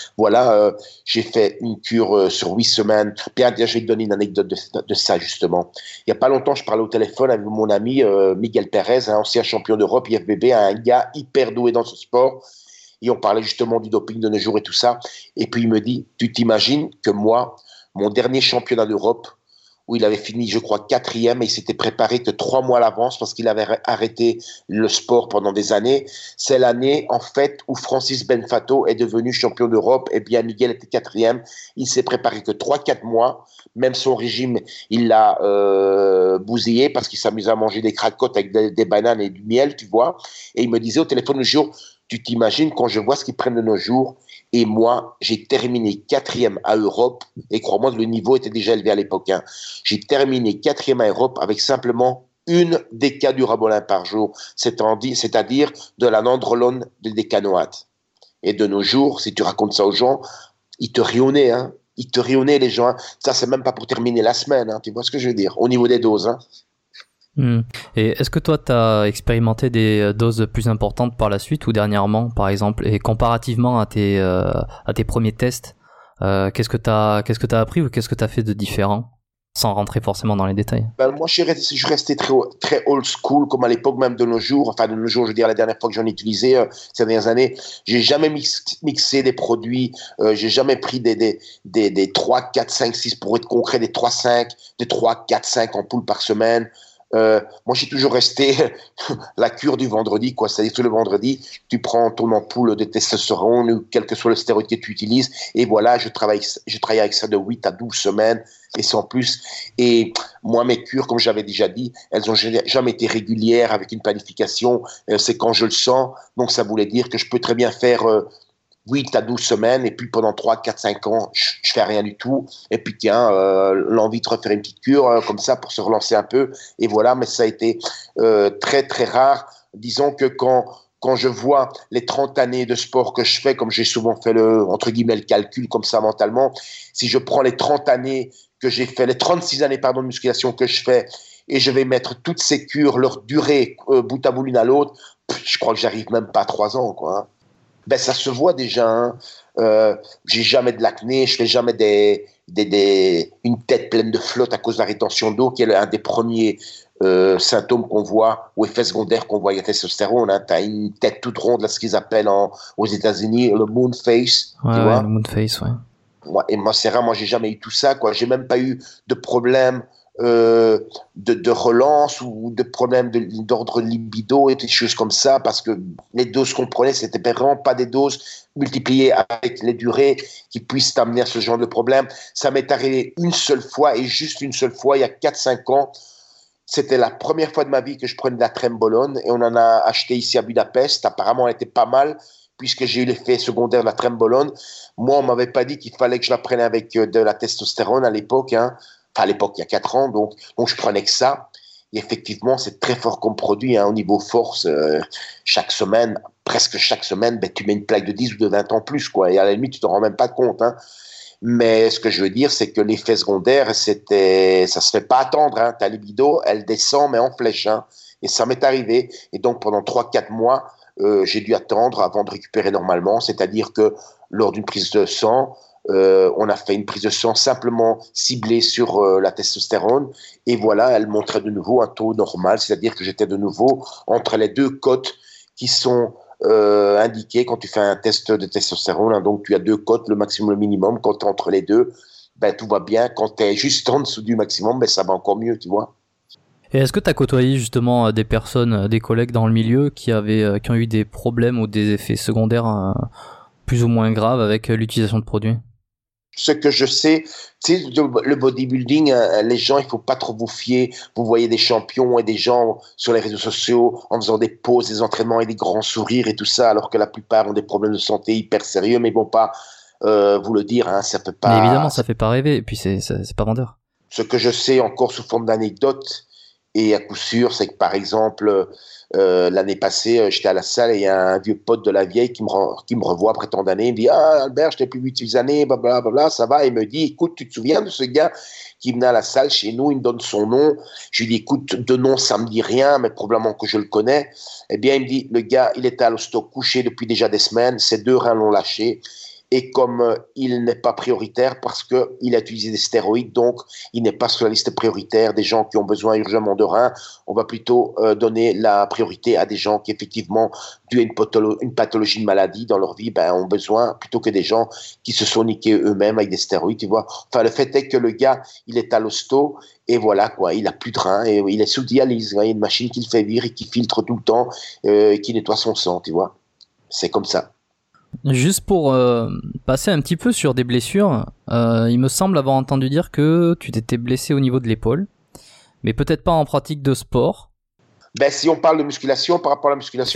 j'ai fait une cure sur 8 semaines. Bien, je vais te donner une anecdote de ça, justement. Il n'y a pas longtemps, je parlais au téléphone avec mon ami Miguel Pérez, ancien champion d'Europe, IFBB, un gars hyper doué dans ce sport. Et on parlait justement du doping de nos jours et tout ça. Et puis il me dit, tu t'imagines que moi, mon dernier championnat d'Europe, où il avait fini, je crois, 4e, et il s'était préparé que 3 mois à l'avance parce qu'il avait arrêté le sport pendant des années. C'est l'année, en fait, où Francis Benfato est devenu champion d'Europe. Et bien, Miguel était 4e. Il s'est préparé que 3-4 mois. Même son régime, il l'a bousillé parce qu'il s'amusait à manger des cracottes avec des bananes et du miel, tu vois. Et il me disait au téléphone le jour, tu t'imagines quand je vois ce qu'ils prennent de nos jours, et moi, j'ai terminé 4e à Europe, et crois-moi que le niveau était déjà élevé à l'époque. J'ai terminé 4e à Europe avec simplement une déca du Rabolin par jour, c'est-à-dire de la nandrolone de décanoate. Et de nos jours, si tu racontes ça aux gens, ils te rient au nez, Ils te rient au nez, les gens. Ça, c'est même pas pour terminer la semaine, tu vois ce que je veux dire, au niveau des doses, Et est-ce que toi, tu as expérimenté des doses plus importantes par la suite ou dernièrement, par exemple, et comparativement à tes premiers tests, qu'est-ce que tu as appris ou qu'est-ce que tu as fait de différent, sans rentrer forcément dans les détails? Moi, je suis resté très, très old school, comme à l'époque même de nos jours. Enfin, de nos jours, je veux dire, la dernière fois que j'en ai utilisé ces dernières années, j'ai jamais mixé des produits, j'ai jamais pris des 3, 4, 5, 6, pour être concret, des 3, 5, des 3, 4, 5 ampoules par semaine. Moi, j'ai toujours resté la cure du vendredi, quoi. C'est-à-dire tout le vendredi, tu prends ton ampoule de testostérone ou quel que soit le stéroïde que tu utilises, et voilà, je travaille avec ça de 8 à 12 semaines, et sans plus. Et moi, mes cures, comme j'avais déjà dit, elles ont jamais été régulières avec une planification. C'est quand je le sens. Donc, ça voulait dire que je peux très bien faire 8 à 12 semaines, et puis pendant 3, 4, 5 ans, je fais rien du tout. Et puis tiens, l'envie de refaire une petite cure comme ça pour se relancer un peu. Et voilà, mais ça a été très, très rare. Disons que quand je vois les 30 années de sport que je fais, comme j'ai souvent fait entre guillemets, le calcul comme ça mentalement, si je prends les 30 années que j'ai fait, les 36 années, pardon, de musculation que je fais, et je vais mettre toutes ces cures, leur durée, bout à bout l'une à l'autre, je crois que j'arrive même pas à 3 ans, quoi. Ben, ça se voit déjà. J'ai jamais de l'acné, je fais jamais une tête pleine de flotte à cause de la rétention d'eau, qui est un des premiers symptômes qu'on voit, ou effets secondaires qu'on voit avec la testostérone. Tu as une tête toute ronde, là, ce qu'ils appellent aux États-Unis le moon face. Ouais, tu vois le moon face, ouais. Et moi, c'est rare, moi, j'ai jamais eu tout ça, quoi. J'ai même pas eu de problème de relance ou de problème d'ordre libido et des choses comme ça, parce que les doses qu'on prenait, c'était vraiment pas des doses multipliées avec les durées qui puissent t'amener à ce genre de problème. Ça m'est arrivé une seule fois, et juste une seule fois, il y a 4-5 ans. C'était la première fois de ma vie que je prenais de la Trenbolone, et on en a acheté ici à Budapest. Apparemment, elle était pas mal, puisque j'ai eu l'effet secondaire de la Trenbolone. Moi, on m'avait pas dit qu'il fallait que je la prenne avec de la testostérone à l'époque, Enfin, à l'époque, il y a 4 ans, donc je prenais que ça. Et effectivement, c'est très fort comme produit, au niveau force. Chaque semaine, presque chaque semaine, tu mets une plaque de 10 ou de 20 ans plus, quoi. Et à la limite, tu t'en rends même pas compte, Mais ce que je veux dire, c'est que l'effet secondaire, ça se fait pas attendre, Ta libido, elle descend, mais en flèche, Et ça m'est arrivé. Et donc, pendant 3-4 mois, j'ai dû attendre avant de récupérer normalement. C'est-à-dire que lors d'une prise de sang, On a fait une prise de sang simplement ciblée sur la testostérone et voilà, elle montrait de nouveau un taux normal, c'est-à-dire que j'étais de nouveau entre les deux cotes qui sont indiquées quand tu fais un test de testostérone. Hein. Donc tu as deux cotes, le maximum, le minimum. Quand tu es entre les deux, ben, tout va bien. Quand tu es juste en dessous du maximum, ben, ça va encore mieux, tu vois. Et est-ce que tu as côtoyé justement des personnes, des collègues dans le milieu qui ont eu des problèmes ou des effets secondaires plus ou moins graves avec l'utilisation de produits? Ce que je sais, tu sais, le bodybuilding, les gens, il faut pas trop vous fier. Vous voyez des champions et des gens sur les réseaux sociaux en faisant des pauses, des entraînements et des grands sourires et tout ça, alors que la plupart ont des problèmes de santé hyper sérieux, mais bon, pas vous le dire, hein, ça peut pas. Mais évidemment, ça fait pas rêver, et puis c'est pas vendeur. Ce que je sais encore sous forme d'anecdote, et à coup sûr, c'est que par exemple, l'année passée, j'étais à la salle et il y a un vieux pote de la vieille qui me revoit après tant d'années. Il me dit: Ah, Albert, je t'ai plus vu depuis des années, blablabla, ça va. Et il me dit: Écoute, tu te souviens de ce gars qui venait à la salle chez nous? Il me donne son nom. Je lui dis: Écoute, de nom, ça me dit rien, mais probablement que je le connais. Eh bien, il me dit: Le gars, il était à l'hosto couché depuis déjà des semaines, ses deux reins l'ont lâché. Et comme il n'est pas prioritaire parce qu'il a utilisé des stéroïdes, donc il n'est pas sur la liste prioritaire des gens qui ont besoin urgemment de reins, on va plutôt donner la priorité à des gens qui effectivement, dû à une pathologie, une maladie dans leur vie, ben, ont besoin, plutôt que des gens qui se sont niqués eux-mêmes avec des stéroïdes, tu vois. Enfin, le fait est que le gars, il est à l'hosto, et voilà, quoi, il a plus de reins, et il est sous dialyse, il y a une machine qui le fait vivre et qui filtre tout le temps, qui nettoie son sang, tu vois. C'est comme ça. Juste pour passer un petit peu sur des blessures, il me semble avoir entendu dire que tu t'étais blessé au niveau de l'épaule, mais peut-être pas en pratique de sport. Ben, si on parle de musculation, par rapport à la musculation,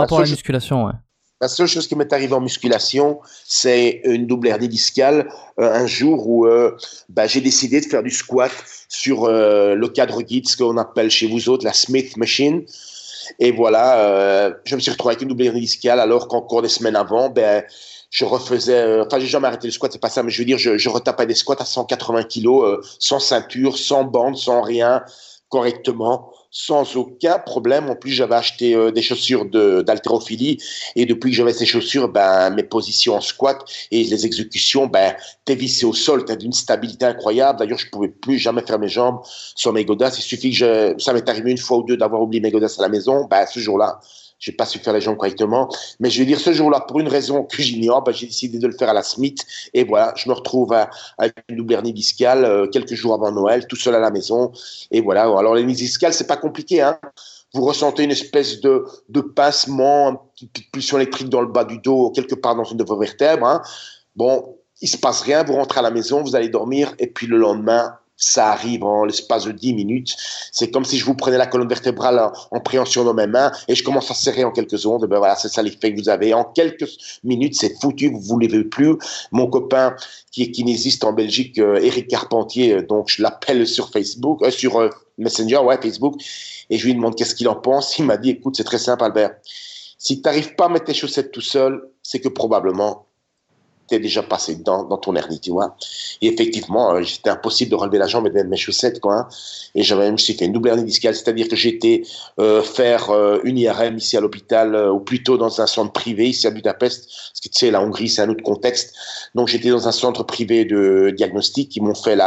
ouais. La seule chose qui m'est arrivée en musculation, c'est une double hernie discale. Un jour où j'ai décidé de faire du squat sur le cadre guide, ce qu'on appelle chez vous autres la Smith Machine. Et voilà, je me suis retrouvé avec une double hernie discale alors qu'encore des semaines avant, je refaisais, j'ai jamais arrêté le squat, c'est pas ça, mais je veux dire, je retapais des squats à 180 kilos, sans ceinture, sans bande, sans rien, correctement, sans aucun problème. En plus, j'avais acheté des chaussures d'haltérophilie et depuis que j'avais ces chaussures, mes positions en squat et les exécutions, t'es vissé au sol, t'as d'une stabilité incroyable. D'ailleurs, je pouvais plus jamais faire mes jambes sur mes godasses. Il suffit que ça m'est arrivé une fois ou deux d'avoir oublié mes godasses à la maison. Ce jour-là, j'ai pas su faire les jambes correctement. Mais je veux dire, ce jour-là, pour une raison que j'ignore, j'ai décidé de le faire à la Smith. Et voilà, je me retrouve avec une double hernie discale quelques jours avant Noël, tout seul à la maison. Et voilà. Alors, l'hernie discale, c'est pas compliqué, hein. Vous ressentez une espèce de pincement, une petite pulsion électrique dans le bas du dos, quelque part dans une de vos vertèbres, hein. Bon, il se passe rien. Vous rentrez à la maison, vous allez dormir. Et puis, le lendemain, ça arrive en l'espace de 10 minutes. C'est comme si je vous prenais la colonne vertébrale en préhension dans mes mains et je commence à serrer en quelques secondes. Voilà, c'est ça l'effet que vous avez. En quelques minutes, c'est foutu, vous ne vous levez plus. Mon copain qui est kinésiste en Belgique, Eric Carpentier, donc je l'appelle sur Facebook, sur Messenger, Facebook, et je lui demande qu'est-ce qu'il en pense. Il m'a dit: écoute, c'est très simple, Albert. Si tu n'arrives pas à mettre tes chaussettes tout seul, c'est que probablement t'es déjà passé dans ton hernie, tu vois. Et effectivement, c'était impossible de relever la jambe et de mettre mes chaussettes, quoi. Hein. Et je me suis fait une double hernie discale, c'est-à-dire que j'ai été faire une IRM ici à l'hôpital, ou plutôt dans un centre privé ici à Budapest, parce que tu sais, la Hongrie, c'est un autre contexte. Donc j'étais dans un centre privé de diagnostic, ils m'ont fait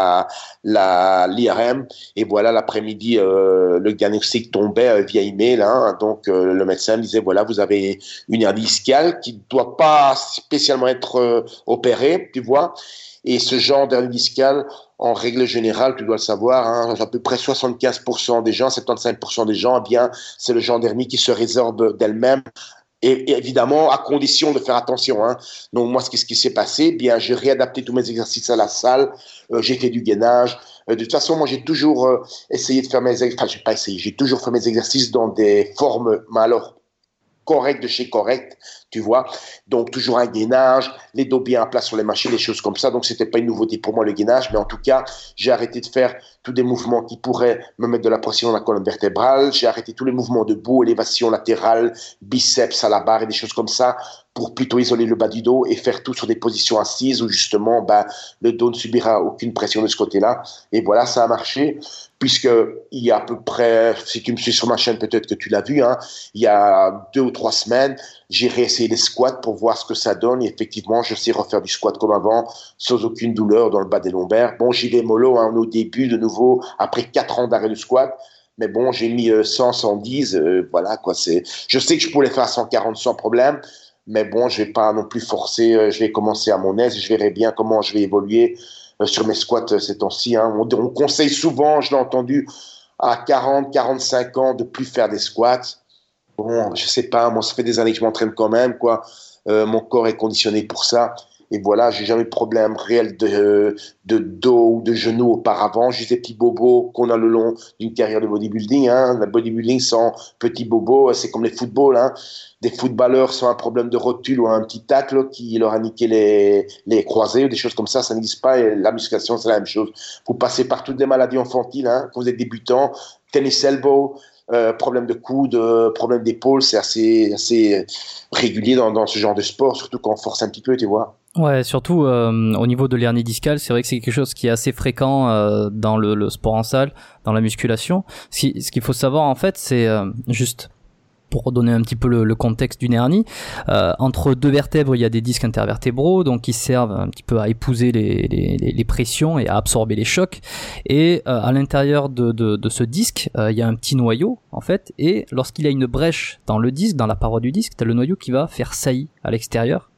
l'IRM, et voilà, l'après-midi, le diagnostic tombait via email, hein. Donc le médecin me disait: voilà, vous avez une hernie discale qui ne doit pas spécialement être opéré, tu vois. Et ce genre d'hernie discale, en règle générale, tu dois le savoir, hein, à peu près 75% des gens, 75% des gens, eh bien, c'est le genre d'hernie qui se résorbe d'elle-même. Et évidemment, à condition de faire attention. Hein. Donc moi, ce qui s'est passé, bien, j'ai réadapté tous mes exercices à la salle, j'ai fait du gainage. De toute façon, moi, j'ai toujours essayé de faire j'ai toujours fait mes exercices dans des formes, mais alors, correct de chez correct, tu vois. Donc, toujours un gainage, les dos bien à plat sur les machines, des choses comme ça. Donc, c'était pas une nouveauté pour moi, le gainage. Mais en tout cas, j'ai arrêté de faire tous des mouvements qui pourraient me mettre de la pression dans la colonne vertébrale. J'ai arrêté tous les mouvements debout, élévation latérale, biceps à la barre et des choses comme ça pour plutôt isoler le bas du dos et faire tout sur des positions assises où justement le dos ne subira aucune pression de ce côté-là. Et voilà, ça a marché, puisque il y a à peu près, si tu me suis sur ma chaîne, peut-être que tu l'as vu, hein, il y a 2 ou 3 semaines, j'ai réessayé les squats pour voir ce que ça donne. Et effectivement, je sais refaire du squat comme avant, sans aucune douleur dans le bas des lombaires. Bon, j'y vais mollo, hein, au début, de nouveau, après 4 ans d'arrêt de squat. Mais bon, j'ai mis 100, 110, voilà, quoi. Je sais que je pourrais le faire à 140 sans problème. Mais bon, je vais pas non plus forcer. Je vais commencer à mon aise. Je verrai bien comment je vais évoluer sur mes squats ces temps-ci. Hein. On conseille souvent, je l'ai entendu, à 40, 45 ans de plus faire des squats. Bon, je sais pas. Moi, ça fait des années que je m'entraîne quand même, quoi. Mon corps est conditionné pour ça. Et voilà, j'ai jamais eu de problème réel de dos ou de genoux auparavant. Juste des petits bobos qu'on a le long d'une carrière de bodybuilding. Hein. Le bodybuilding sans petits bobos, c'est comme les footballs. Hein. Des footballeurs sans un problème de rotule ou un petit tacle qui leur a niqué les croisés ou des choses comme ça n'existe pas. Et la musculation, c'est la même chose. Vous passez par toutes les maladies enfantiles. Hein. Quand vous êtes débutant, tennis elbow, problème de coude, problème d'épaule, c'est assez régulier dans ce genre de sport, surtout quand on force un petit peu, tu vois. Ouais, surtout au niveau de l'hernie discale, c'est vrai que c'est quelque chose qui est assez fréquent dans le sport en salle, dans la musculation. Ce qu'il faut savoir en fait, c'est juste pour donner un petit peu le contexte d'une hernie, entre 2 vertèbres, il y a des disques intervertébraux, donc qui servent un petit peu à épouser les pressions et à absorber les chocs. Et à l'intérieur de ce disque, il y a un petit noyau en fait. Et lorsqu'il y a une brèche dans le disque, dans la paroi du disque, t'as le noyau qui va faire saillie à l'extérieur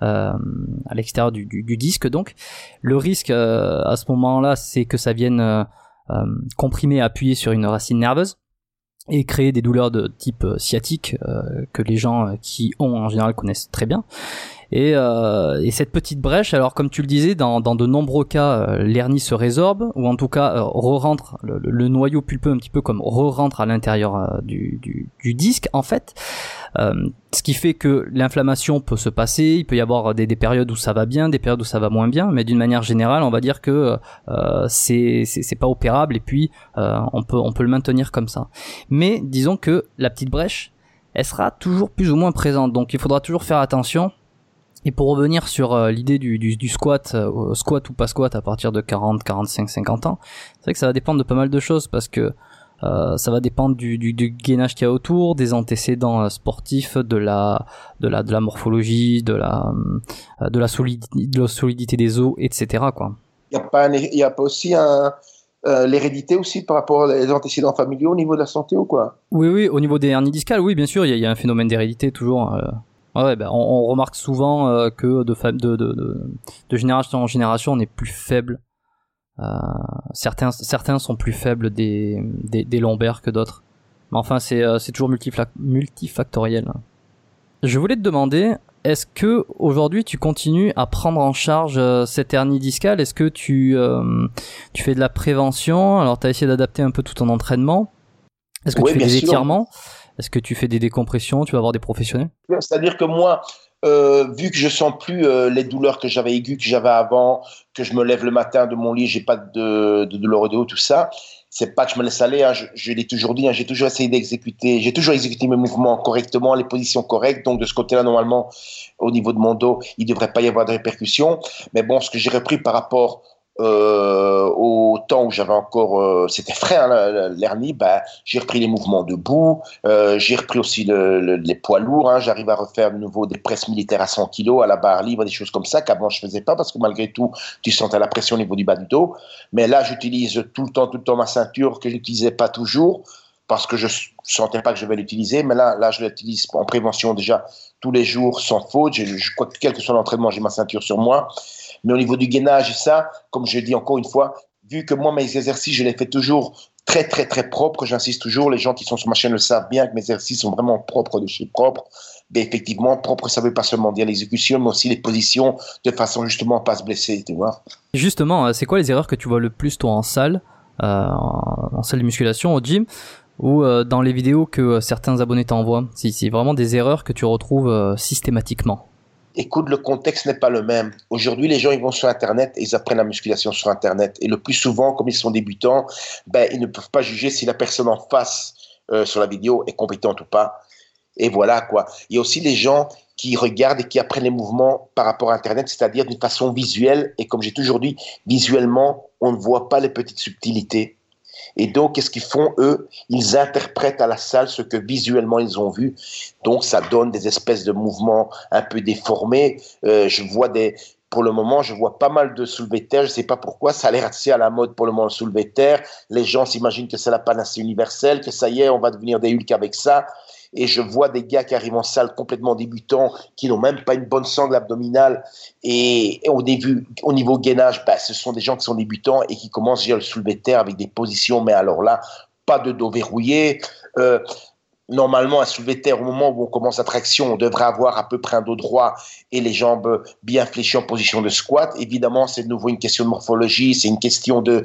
du disque. Donc le risque à ce moment-là, c'est que ça vienne comprimer, appuyer sur une racine nerveuse et créer des douleurs de type sciatique que les gens qui ont en général connaissent très bien. Et cette petite brèche, alors comme tu le disais, dans de nombreux cas, l'hernie se résorbe, ou en tout cas re-rentre, le noyau pulpeux un petit peu comme re-rentre à l'intérieur du disque en fait. Ce qui fait que l'inflammation peut se passer, il peut y avoir des périodes où ça va bien, des périodes où ça va moins bien, mais d'une manière générale, on va dire que c'est pas opérable, et puis on peut le maintenir comme ça. Mais disons que la petite brèche, elle sera toujours plus ou moins présente, donc il faudra toujours faire attention. Et pour revenir sur l'idée du squat, squat ou pas squat à partir de 40, 45, 50 ans, c'est vrai que ça va dépendre de pas mal de choses, parce que ça va dépendre du gainage qu'il y a autour, des antécédents sportifs, de la morphologie, de la solidité des os, etc. quoi. Il y a pas aussi l'hérédité aussi par rapport aux antécédents familiaux au niveau de la santé ou quoi? Oui, au niveau des hernies discales, oui, bien sûr, il y a un phénomène d'hérédité toujours. Ouais, on remarque souvent que de génération en génération, on est plus faible. Certains sont plus faibles des lombaires que d'autres. Mais enfin, c'est toujours multifactoriel. Je voulais te demander, est-ce que aujourd'hui tu continues à prendre en charge cette hernie discale? Est-ce que tu fais de la prévention? Alors, tu as essayé d'adapter un peu tout ton entraînement. Est-ce que tu fais des étirements? Est-ce que tu fais des décompressions? Tu vas voir des professionnels? C'est-à-dire que moi, vu que je sens plus les douleurs que j'avais aiguës, que j'avais avant, que je me lève le matin de mon lit, j'ai pas de douleur au dos, tout ça, c'est pas que je me laisse aller, hein, je l'ai toujours dit, hein, j'ai toujours exécuté mes mouvements correctement, les positions correctes, donc de ce côté-là, normalement, au niveau de mon dos, il devrait pas y avoir de répercussions. Mais bon, ce que j'ai repris par rapport au temps où j'avais encore, c'était frais, hein, l'hernie, j'ai repris les mouvements debout, j'ai repris aussi les poids lourds, hein, j'arrive à refaire de nouveau des presses militaires à 100 kg, à la barre libre, des choses comme ça qu'avant je faisais pas, parce que malgré tout, tu sentais la pression au niveau du bas du dos. Mais là, j'utilise tout le temps ma ceinture, que je n'utilisais pas toujours, parce que je sentais pas que je vais l'utiliser, mais là je l'utilise en prévention déjà tous les jours sans faute. Je crois que quel que soit l'entraînement, j'ai ma ceinture sur moi. Mais au niveau du gainage et ça, comme je dis encore une fois, vu que moi, mes exercices, je les fais toujours très, très, très propres, j'insiste toujours, les gens qui sont sur ma chaîne le savent bien que mes exercices sont vraiment propres de chez propre. Mais effectivement, propre, ça veut pas seulement dire l'exécution, mais aussi les positions, de façon justement à pas se blesser, tu vois. Justement, c'est quoi les erreurs que tu vois le plus, toi, en salle de musculation, au gym, ou dans les vidéos que certains abonnés t'envoient? C'est vraiment des erreurs que tu retrouves systématiquement. Écoute, le contexte n'est pas le même. Aujourd'hui, les gens, ils vont sur Internet et ils apprennent la musculation sur Internet. Et le plus souvent, comme ils sont débutants, ils ne peuvent pas juger si la personne en face sur la vidéo est compétente ou pas. Et voilà, quoi. Il y a aussi les gens qui regardent et qui apprennent les mouvements par rapport à Internet, c'est-à-dire d'une façon visuelle. Et comme j'ai toujours dit, visuellement, on ne voit pas les petites subtilités. Et donc, qu'est-ce qu'ils font, eux? Ils interprètent à la salle ce que visuellement ils ont vu. Donc, ça donne des espèces de mouvements un peu déformés. Pour le moment, je vois pas mal de soulevés de terre. Je sais pas pourquoi. Ça a l'air assez à la mode pour le moment, le soulevé de terre. Les gens s'imaginent que c'est la panacée universelle, que ça y est, on va devenir des Hulk avec ça. Et je vois des gars qui arrivent en salle complètement débutants, qui n'ont même pas une bonne sangle abdominale. Et au niveau gainage, ce sont des gens qui sont débutants et qui commencent déjà le soulevé de terre avec des positions, mais alors là, pas de dos verrouillé. Normalement, un soulevé de terre, au moment où on commence la traction, on devrait avoir à peu près un dos droit et les jambes bien fléchies en position de squat. Évidemment, c'est de nouveau une question de morphologie, c'est une question de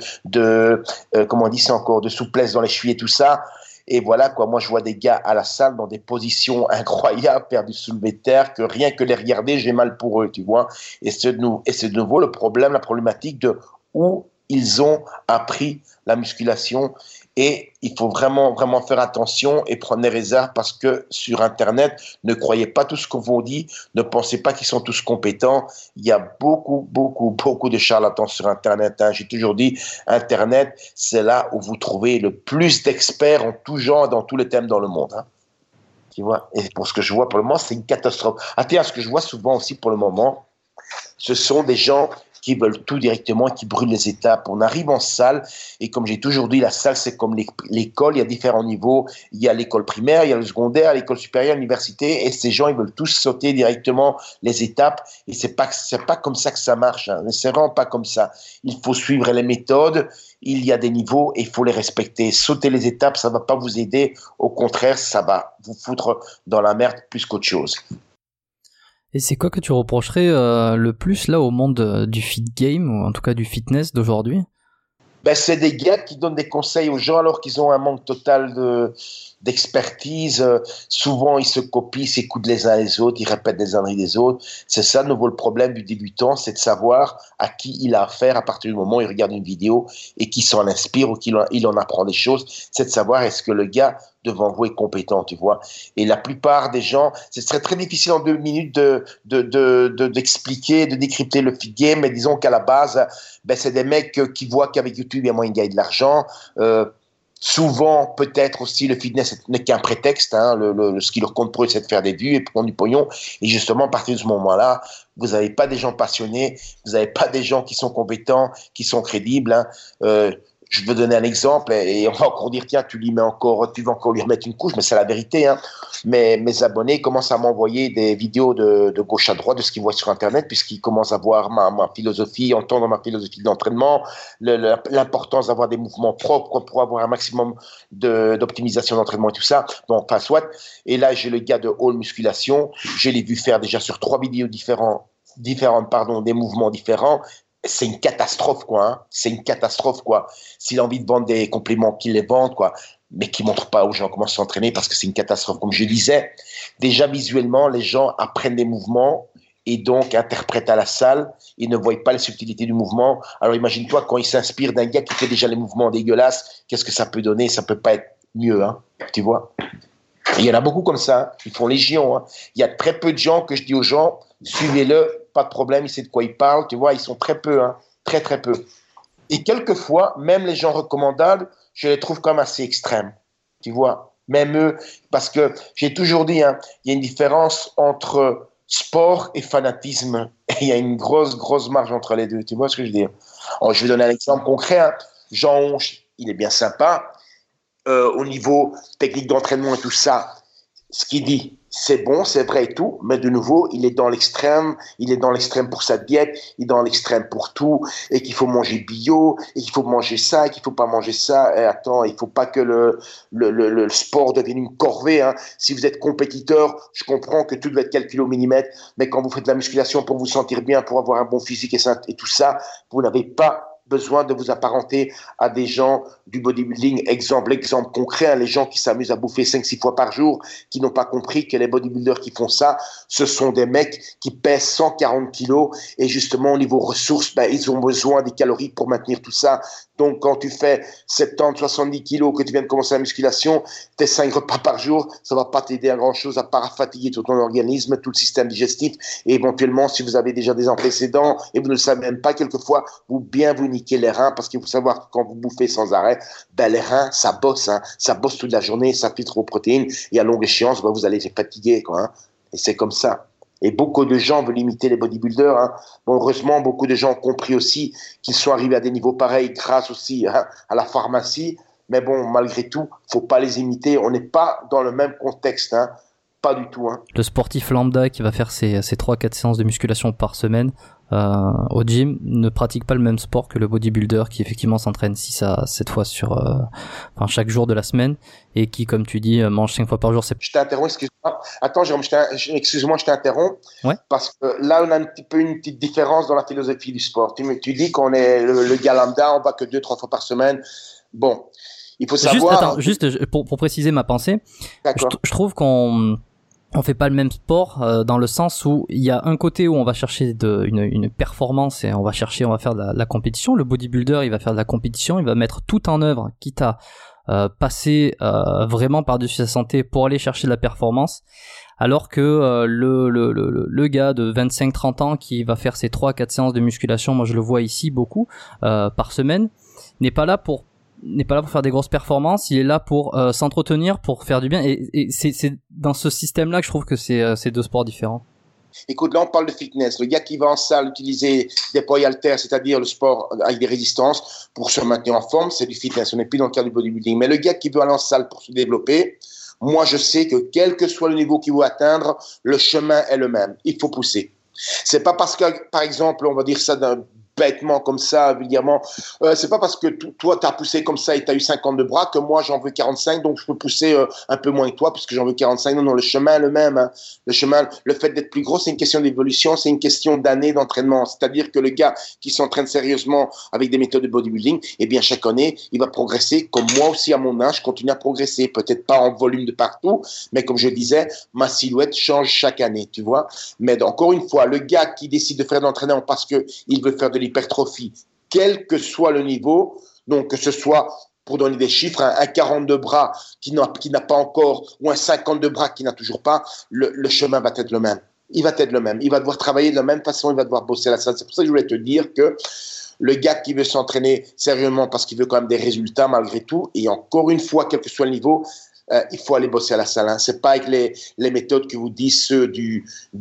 souplesse dans les chevilles et tout ça. Et voilà, quoi. Moi, je vois des gars à la salle dans des positions incroyables, faire du soulevé de terre, que rien que les regarder, j'ai mal pour eux, tu vois. Et c'est de nouveau la problématique de où ils ont appris la musculation. Et il faut vraiment, vraiment faire attention et prendre des réserves parce que sur Internet, ne croyez pas tout ce qu'on vous dit, ne pensez pas qu'ils sont tous compétents. Il y a beaucoup, beaucoup, beaucoup de charlatans sur Internet. J'ai toujours dit, Internet, c'est là où vous trouvez le plus d'experts en tout genre, dans tous les thèmes dans le monde. Tu vois. Et pour ce que je vois pour le moment, c'est une catastrophe. Ce que je vois souvent aussi pour le moment, ce sont des gens qui veulent tout directement, qui brûlent les étapes. On arrive en salle, et comme j'ai toujours dit, la salle, c'est comme l'école, il y a différents niveaux. Il y a l'école primaire, il y a le secondaire, l'école supérieure, l'université, et ces gens, ils veulent tous sauter directement les étapes, et c'est pas comme ça que ça marche. C'est vraiment pas comme ça. Il faut suivre les méthodes, il y a des niveaux, et il faut les respecter. Sauter les étapes, ça va pas vous aider. Au contraire, ça va vous foutre dans la merde plus qu'autre chose. Et c'est quoi que tu reprocherais le plus là au monde du fit game, ou en tout cas du fitness d'aujourd'hui? C'est des gars qui donnent des conseils aux gens alors qu'ils ont un manque total d'expertise. Souvent, ils se copient, s'écoutent les uns les autres, ils répètent des âneries des autres. C'est ça, de nouveau, le problème du débutant, c'est de savoir à qui il a affaire à partir du moment où il regarde une vidéo et qu'il s'en inspire ou qu'il en apprend des choses. C'est de savoir est-ce que le gars devant vous est compétent, tu vois. Et la plupart des gens, ce serait très difficile en 2 minutes d'expliquer, de décrypter le fit game, mais disons qu'à la base, c'est des mecs qui voient qu'avec YouTube, il y a moyen de gagner de l'argent. Souvent, peut-être aussi, le fitness n'est qu'un prétexte. Ce qui leur compte pour eux, c'est de faire des vues et prendre du pognon. Et justement, à partir de ce moment-là, vous n'avez pas des gens passionnés, vous n'avez pas des gens qui sont compétents, qui sont crédibles. Je veux donner un exemple et on va encore dire tiens tu vas encore lui remettre une couche, mais c'est la vérité. Mais mes abonnés commencent à m'envoyer des vidéos de gauche à droite de ce qu'ils voient sur Internet, puisqu'ils commencent à voir ma philosophie, entendre ma philosophie d'entraînement, l'importance d'avoir des mouvements propres pour avoir un maximum d'optimisation d'entraînement et tout ça. Bon, enfin soit. Et là j'ai le gars de All Musculation, je l'ai vu faire déjà sur 3 vidéos différentes, des mouvements différents. C'est une catastrophe, quoi. C'est une catastrophe, quoi. S'il a envie de vendre des compléments, qu'il les vende, quoi. Mais qu'il ne montre pas aux gens comment s'entraîner parce que c'est une catastrophe. Comme je disais, déjà visuellement, les gens apprennent des mouvements et donc interprètent à la salle. Ils ne voient pas les subtilités du mouvement. Alors imagine-toi quand ils s'inspirent d'un gars qui fait déjà les mouvements dégueulasses, qu'est-ce que ça peut donner? Ça ne peut pas être mieux, tu vois. Et il y en a beaucoup comme ça. Ils font légion. Il y a très peu de gens que je dis aux gens, suivez-le. Pas de problème, il sait de quoi il parle, tu vois, ils sont très peu, très très peu. Et quelquefois, même les gens recommandables, je les trouve quand même assez extrêmes, tu vois, même eux, parce que j'ai toujours dit, il y a une différence entre sport et fanatisme, et il y a une grosse, grosse marge entre les deux, tu vois ce que je veux dire. Alors, je vais donner un exemple concret, Jean Honche, il est bien sympa, au niveau technique d'entraînement et tout ça, ce qu'il dit, c'est bon, c'est vrai et tout, mais de nouveau, il est dans l'extrême pour sa diète, il est dans l'extrême pour tout, et qu'il faut manger bio, et qu'il faut manger ça, et qu'il faut pas manger ça. Et attends, il faut pas que le sport devienne une corvée. Si vous êtes compétiteur, je comprends que tout doit être calculé au millimètre, mais quand vous faites de la musculation pour vous sentir bien, pour avoir un bon physique et tout ça, vous n'avez pas besoin de vous apparenter à des gens du bodybuilding. Exemple concret, les gens qui s'amusent à bouffer 5-6 fois par jour, qui n'ont pas compris que les bodybuilders qui font ça, ce sont des mecs qui pèsent 140 kilos et justement au niveau ressources, ils ont besoin des calories pour maintenir tout ça. Donc quand tu fais 70-70 kilos, que tu viens de commencer la musculation, tes 5 repas par jour, ça va pas t'aider à grand chose à part fatiguer tout ton organisme, tout le système digestif, et éventuellement si vous avez déjà des antécédents et vous ne le savez même pas, quelquefois vous niquer les reins, parce qu'il faut savoir que quand vous bouffez sans arrêt, les reins ça bosse toute la journée, ça filtre vos protéines et à longue échéance vous allez être fatigué et c'est comme ça. Et beaucoup de gens veulent imiter les bodybuilders. Bon, heureusement, beaucoup de gens ont compris aussi qu'ils sont arrivés à des niveaux pareils grâce aussi à la pharmacie. Mais bon, malgré tout, faut pas les imiter. On n'est pas dans le même contexte, pas du tout. Le sportif lambda qui va faire ses 3-4 séances de musculation par semaine au gym ne pratique pas le même sport que le bodybuilder qui effectivement s'entraîne 6 à 7 fois chaque jour de la semaine et qui, comme tu dis, mange 5 fois par jour. Je t'interromps, excuse-moi. Attends, Jérôme, excuse-moi, je t'interromps. Ouais. Parce que là, on a une petite différence dans la philosophie du sport. Tu dis qu'on est le gars lambda, on va que 2-3 fois par semaine. Bon, il faut savoir... Juste pour préciser ma pensée, je trouve qu'on fait pas le même sport dans le sens où il y a un côté où on va chercher une performance et on va faire de la compétition. Le bodybuilder, il va faire de la compétition, il va mettre tout en œuvre, quitte à passer vraiment par-dessus sa santé pour aller chercher de la performance, alors que le gars de 25-30 ans qui va faire ses 3-4 séances de musculation, moi je le vois ici beaucoup par semaine, n'est pas là pour faire des grosses performances, il est là pour s'entretenir, pour faire du bien, et c'est dans ce système-là que je trouve que c'est deux sports différents. Écoute, là on parle de fitness. Le gars qui va en salle utiliser des poids haltères, c'est-à-dire le sport avec des résistances pour se maintenir en forme, c'est du fitness. On n'est plus dans le cadre du bodybuilding. Mais le gars qui veut aller en salle pour se développer, moi je sais que quel que soit le niveau qu'il veut atteindre, le chemin est le même. Il faut pousser. C'est pas parce que, par exemple, on va dire ça bêtement comme ça, vulgairement, c'est pas parce que toi t'as poussé comme ça et t'as eu 50 de bras que moi j'en veux 45, donc je peux pousser un peu moins que toi puisque j'en veux 45. Non, le chemin est le même. Le chemin, le fait d'être plus gros, c'est une question d'évolution, c'est une question d'années d'entraînement. C'est-à-dire que le gars qui s'entraîne sérieusement avec des méthodes de bodybuilding, eh bien chaque année, il va progresser, comme moi aussi à mon âge, je continue à progresser, peut-être pas en volume de partout, mais comme je disais, ma silhouette change chaque année, tu vois. Mais encore une fois, le gars qui décide de faire de l'entraînement parce que il veut faire de l'hypertrophie, quel que soit le niveau, donc que ce soit, pour donner des chiffres, un 40 de bras qui n'a pas encore, ou un 50 de bras qui n'a toujours pas, le chemin va être le même. Il va être le même. Il va devoir travailler de la même façon, il va devoir bosser à la salle. C'est pour ça que je voulais te dire que le gars qui veut s'entraîner sérieusement parce qu'il veut quand même des résultats malgré tout, et encore une fois, quel que soit le niveau, il faut aller bosser à la salle. C'est pas avec les méthodes que vous disent ceux du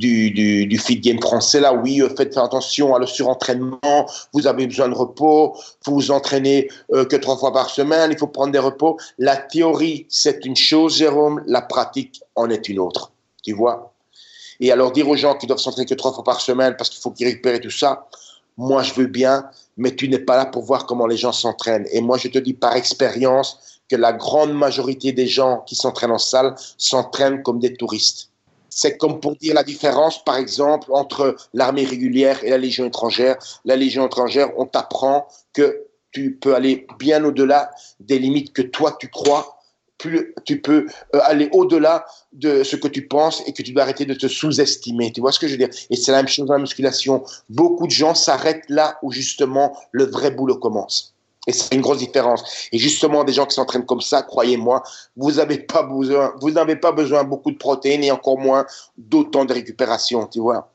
fit game français là. Oui, faites attention à le surentraînement. Vous avez besoin de repos. Faut vous entraîner que 3 fois par semaine. Il faut prendre des repos. La théorie, c'est une chose, Jérôme. La pratique en est une autre. Tu vois. Et alors dire aux gens qu'ils doivent s'entraîner que 3 fois par semaine parce qu'il faut qu'ils récupèrent tout ça. Moi, je veux bien, mais tu n'es pas là pour voir comment les gens s'entraînent. Et moi, je te dis par expérience que la grande majorité des gens qui s'entraînent en salle s'entraînent comme des touristes. C'est comme pour dire la différence, par exemple, entre l'armée régulière et la Légion étrangère. La Légion étrangère, on t'apprend que tu peux aller bien au-delà des limites que toi tu crois. Plus tu peux aller au-delà de ce que tu penses et que tu dois arrêter de te sous-estimer. Tu vois ce que je veux dire? Et c'est la même chose dans la musculation. Beaucoup de gens s'arrêtent là où justement le vrai boulot commence. Et c'est une grosse différence. Et justement, des gens qui s'entraînent comme ça, croyez-moi, vous n'avez pas besoin beaucoup de protéines et encore moins d'autant de récupération, tu vois.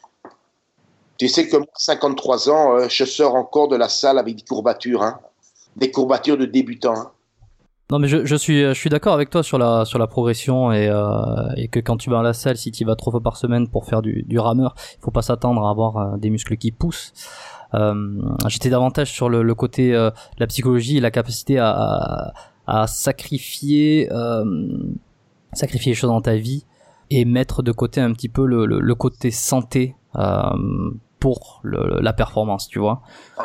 Tu sais que moi, 53 ans, je sors encore de la salle avec des courbatures, des courbatures de débutants. Non, mais je suis d'accord avec toi sur la progression et que quand tu vas à la salle, si tu y vas 3 fois par semaine pour faire du rameur, il faut pas s'attendre à avoir des muscles qui poussent. J'étais davantage sur le côté la psychologie et la capacité à sacrifier les choses dans ta vie et mettre de côté un petit peu le côté santé pour la performance, tu vois.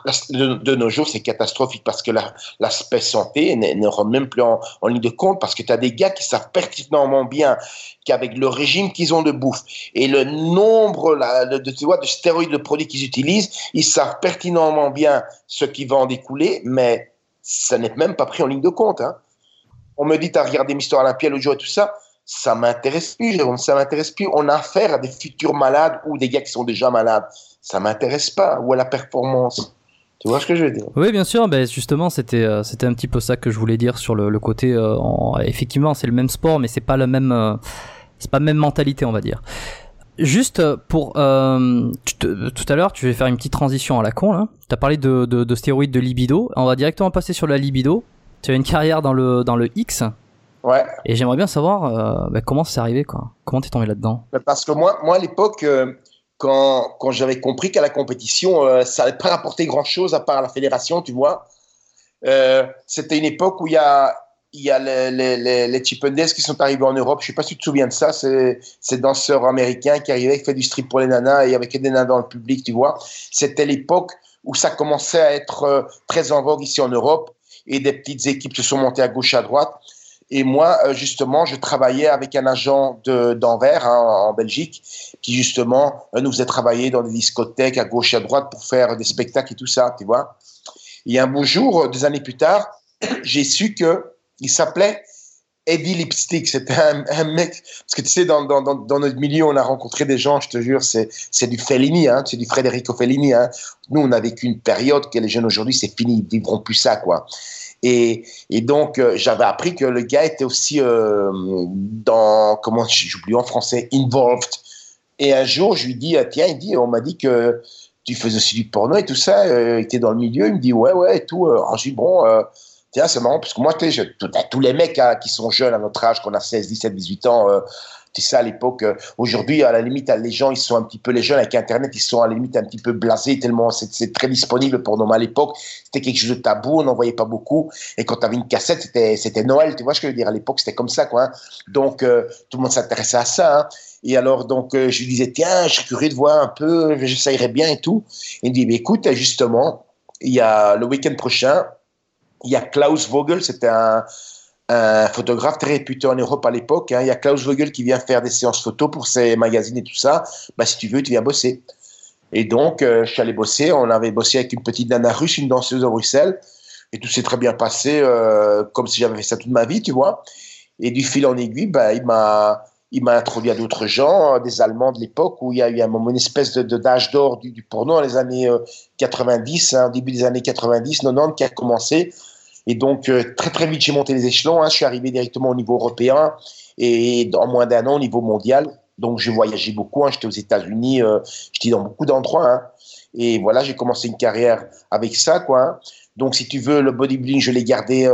de nos jours, c'est catastrophique parce que l'aspect santé ne rentre même plus en ligne de compte parce que tu as des gars qui savent pertinemment bien qu'avec le régime qu'ils ont de bouffe et le nombre de stéroïdes, de produits qu'ils utilisent, ils savent pertinemment bien ce qui va en découler, mais ça n'est même pas pris en ligne de compte. Hein. On me dit, tu as regardé Mister Olympia l'autre jour et tout ça. Ça m'intéresse plus, Jérôme, ça m'intéresse plus. On a affaire à des futurs malades ou des gars qui sont déjà malades. Ça m'intéresse pas. Ou à la performance. Tu vois ce que je veux dire? Oui, bien sûr. Ben justement, c'était un petit peu ça que je voulais dire sur le côté. Effectivement, c'est le même sport, mais c'est pas la même mentalité, on va dire. Juste pour tout à l'heure, tu vas faire une petite transition à la con là. T'as parlé de stéroïdes, de libido. On va directement passer sur la libido. Tu as une carrière dans le X. Ouais. Et j'aimerais bien savoir comment c'est arrivé, quoi. Comment t'es tombé là-dedans? Parce que moi à l'époque, quand j'avais compris qu'à la compétition, ça n'allait pas rapporter grand-chose à part la fédération, tu vois. C'était une époque où il y a les Chippendales qui sont arrivés en Europe. Je sais pas si tu te souviens de ça. C'est danseurs américains qui arrivaient, qui faisaient du strip pour les nanas et avec des nanas dans le public, tu vois. C'était l'époque où ça commençait à être très en vogue ici en Europe et des petites équipes se sont montées à gauche, à droite. Et moi, justement, je travaillais avec un agent d'Anvers, en Belgique, qui, justement, nous faisait travailler dans des discothèques à gauche et à droite pour faire des spectacles et tout ça, tu vois. Et un beau jour, 2 années plus tard, j'ai su qu'il s'appelait Eddie Lipstick. C'était un mec, parce que tu sais, dans notre milieu, on a rencontré des gens, je te jure, c'est du Fellini, hein, c'est du Federico Fellini. Hein. Nous, on a vécu une période que les jeunes aujourd'hui, c'est fini, ils ne vivront plus ça, quoi. Et donc, j'avais appris que le gars était aussi j'oublie en français, involved. Et un jour, je lui dis, tiens, on m'a dit que tu faisais aussi du porno et tout ça, il était dans le milieu, il me dit, ouais, et tout. Alors, je dis, bon, tiens, c'est marrant, parce que moi, tu sais, tous les mecs qui sont jeunes à notre âge, qu'on a 16, 17, 18 ans, tu sais, à l'époque, aujourd'hui, à la limite, les gens, ils sont un petit peu, les jeunes avec Internet, ils sont à la limite un petit peu blasés, tellement c'est très disponible pour nous. À l'époque, c'était quelque chose de tabou, on n'en voyait pas beaucoup. Et quand tu avais une cassette, c'était Noël, tu vois ce que je veux dire? À l'époque, c'était comme ça, quoi. Hein. Donc, tout le monde s'intéressait à ça. Hein. Et alors, donc, je lui disais, tiens, je suis curieux de voir un peu, j'essayerais bien et tout. Il me dit, mais écoute, justement, il y a le week-end prochain, il y a Klaus Vogel, c'était un photographe très réputé en Europe à l'époque. Hein. Il y a Klaus Vogel qui vient faire des séances photos pour ses magazines et tout ça. Bah, si tu veux, tu viens bosser. Et donc, je suis allé bosser. On avait bossé avec une petite nana russe, une danseuse à Bruxelles. Et tout s'est très bien passé, comme si j'avais fait ça toute ma vie, tu vois. Et du fil en aiguille, bah, il m'a introduit à d'autres gens, des Allemands de l'époque, où il y a eu une espèce d'âge d'or du porno dans les années 90, hein, au début des années 90, 90, qui a commencé. Et donc, très, très vite, j'ai monté les échelons. Hein. Je suis arrivé directement au niveau européen et en moins d'1 an au niveau mondial. Donc, j'ai voyagé beaucoup. Hein. J'étais aux États-Unis, j'étais dans beaucoup d'endroits. Hein. Et voilà, j'ai commencé une carrière avec ça, quoi. Hein. Donc, si tu veux, le bodybuilding, je l'ai gardé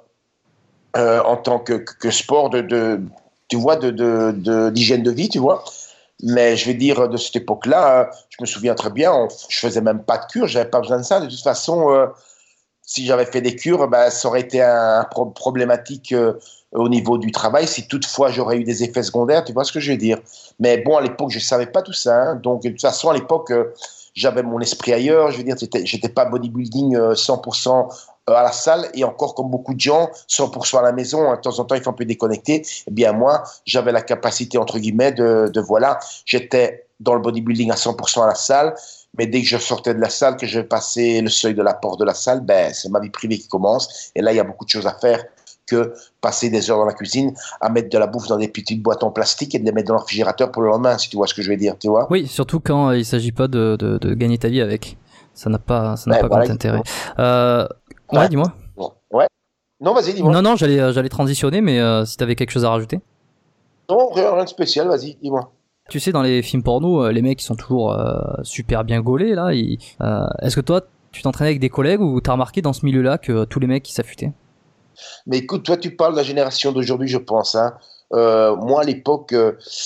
en tant que sport tu vois, d'hygiène de vie, tu vois. Mais je vais dire, de cette époque-là, je me souviens très bien, je faisais même pas de cure, j'avais pas besoin de ça. De toute façon, si j'avais fait des cures, ben, ça aurait été problématique au niveau du travail. Si toutefois j'aurais eu des effets secondaires, tu vois ce que je veux dire. Mais bon, à l'époque, je savais pas tout ça. Hein. Donc, de toute façon, à l'époque, j'avais mon esprit ailleurs. Je veux dire, j'étais pas bodybuilding 100% à la salle et encore comme beaucoup de gens, 100% à la maison. Hein. De temps en temps, il faut un peu déconnecter. Eh bien, moi, j'avais la capacité, entre guillemets, voilà, j'étais dans le bodybuilding à 100% à la salle. Mais dès que je sortais de la salle, que je passais le seuil de la porte de la salle, ben, c'est ma vie privée qui commence. Et là, il y a beaucoup de choses à faire que passer des heures dans la cuisine à mettre de la bouffe dans des petites boîtes en plastique et de les mettre dans le réfrigérateur pour le lendemain, si tu vois ce que je veux dire, tu vois. Oui, surtout quand il s'agit pas de gagner ta vie avec. Ça n'a pas grand voilà, intérêt. Ouais, dis-moi. Ouais. Non, vas-y, dis-moi. Non, j'allais transitionner, mais si t'avais quelque chose à rajouter. Non, rien de spécial, vas-y, dis-moi. Tu sais, dans les films porno, les mecs ils sont toujours super bien gaulés là. Est-ce que toi, tu t'entraînais avec des collègues ou t'as remarqué dans ce milieu-là que tous les mecs ils s'affûtaient? Mais écoute, toi, tu parles de la génération d'aujourd'hui, je pense. Hein. Moi, à l'époque,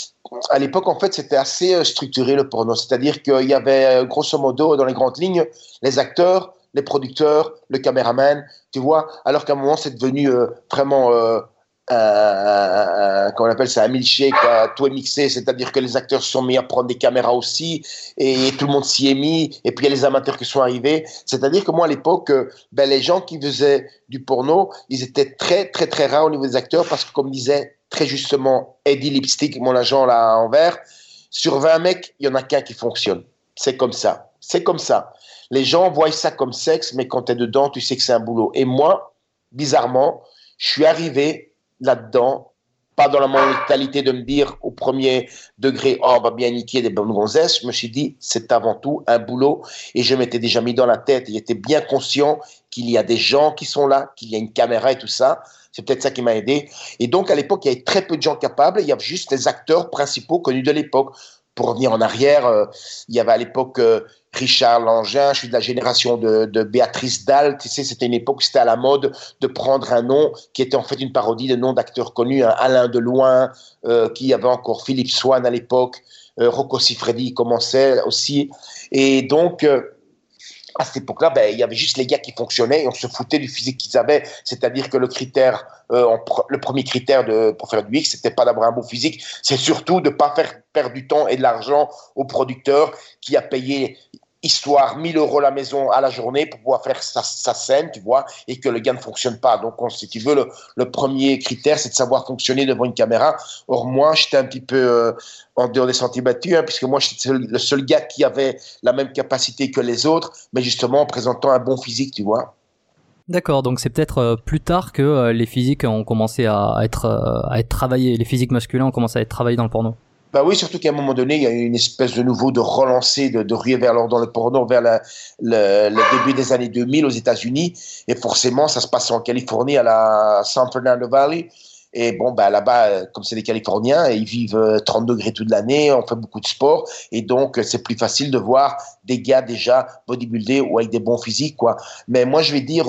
en fait, c'était assez structuré le porno. C'est-à-dire qu'il y avait, grosso modo, dans les grandes lignes, les acteurs, les producteurs, le caméraman, tu vois. Alors qu'à un moment, c'est devenu vraiment comment on appelle ça, un milkshake, tout est mixé, c'est-à-dire que les acteurs sont mis à prendre des caméras aussi, et tout le monde s'y est mis, et puis il y a les amateurs qui sont arrivés. C'est-à-dire que moi, à l'époque, les gens qui faisaient du porno, ils étaient très, très, très rares au niveau des acteurs, parce que comme disait très justement Eddie Lipstick, mon agent là à Anvers, sur 20 mecs, il y en a qu'un qui fonctionne. C'est comme ça. C'est comme ça. Les gens voient ça comme sexe, mais quand tu es dedans, tu sais que c'est un boulot. Et moi, bizarrement, je suis arrivé là-dedans, pas dans la mentalité de me dire au premier degré, oh, on va bien niquer des bonnes gonzesses. Je me suis dit, c'est avant tout un boulot, et je m'étais déjà mis dans la tête, et j'étais bien conscient qu'il y a des gens qui sont là, qu'il y a une caméra et tout ça. C'est peut-être ça qui m'a aidé. Et donc, à l'époque, il y avait très peu de gens capables, il y avait juste les acteurs principaux connus de l'époque. Pour revenir en arrière, il y avait à l'époque Richard Langin, je suis de la génération de Béatrice Dalle, tu sais, c'était une époque où c'était à la mode de prendre un nom qui était en fait une parodie de noms d'acteurs connus, hein, Alain Deloin, qui avait encore Philippe Swann à l'époque, Rocco Siffredi commençait aussi, et donc à cette époque-là, il y avait juste les gars qui fonctionnaient et on se foutait du physique qu'ils avaient. C'est-à-dire que le premier critère pour faire du X, c'était pas d'avoir un beau physique, c'est surtout de pas faire perdre du temps et de l'argent au producteur qui a payé histoire 1 000 € la maison à la journée pour pouvoir faire sa scène, tu vois, et que le gars ne fonctionne pas. Donc, si tu veux, le premier critère, c'est de savoir fonctionner devant une caméra. Or, moi, j'étais un petit peu en dehors des sentiers battus, hein, puisque moi, j'étais le seul gars qui avait la même capacité que les autres, mais justement en présentant un bon physique, tu vois. D'accord, donc c'est peut-être plus tard que les physiques ont commencé à être travaillés, les physiques masculins ont commencé à être travaillés dans le porno. Bah oui, surtout qu'à un moment donné, il y a eu une espèce de nouveau de relancée, de ruée dans le porno vers le début des années 2000 aux États-Unis. Et forcément, ça se passe en Californie, à la San Fernando Valley. Et bon, là-bas, comme c'est des Californiens, ils vivent 30 degrés toute l'année, on fait beaucoup de sport. Et donc, c'est plus facile de voir des gars déjà bodybuildés ou avec des bons physiques, quoi. Mais moi, je vais dire,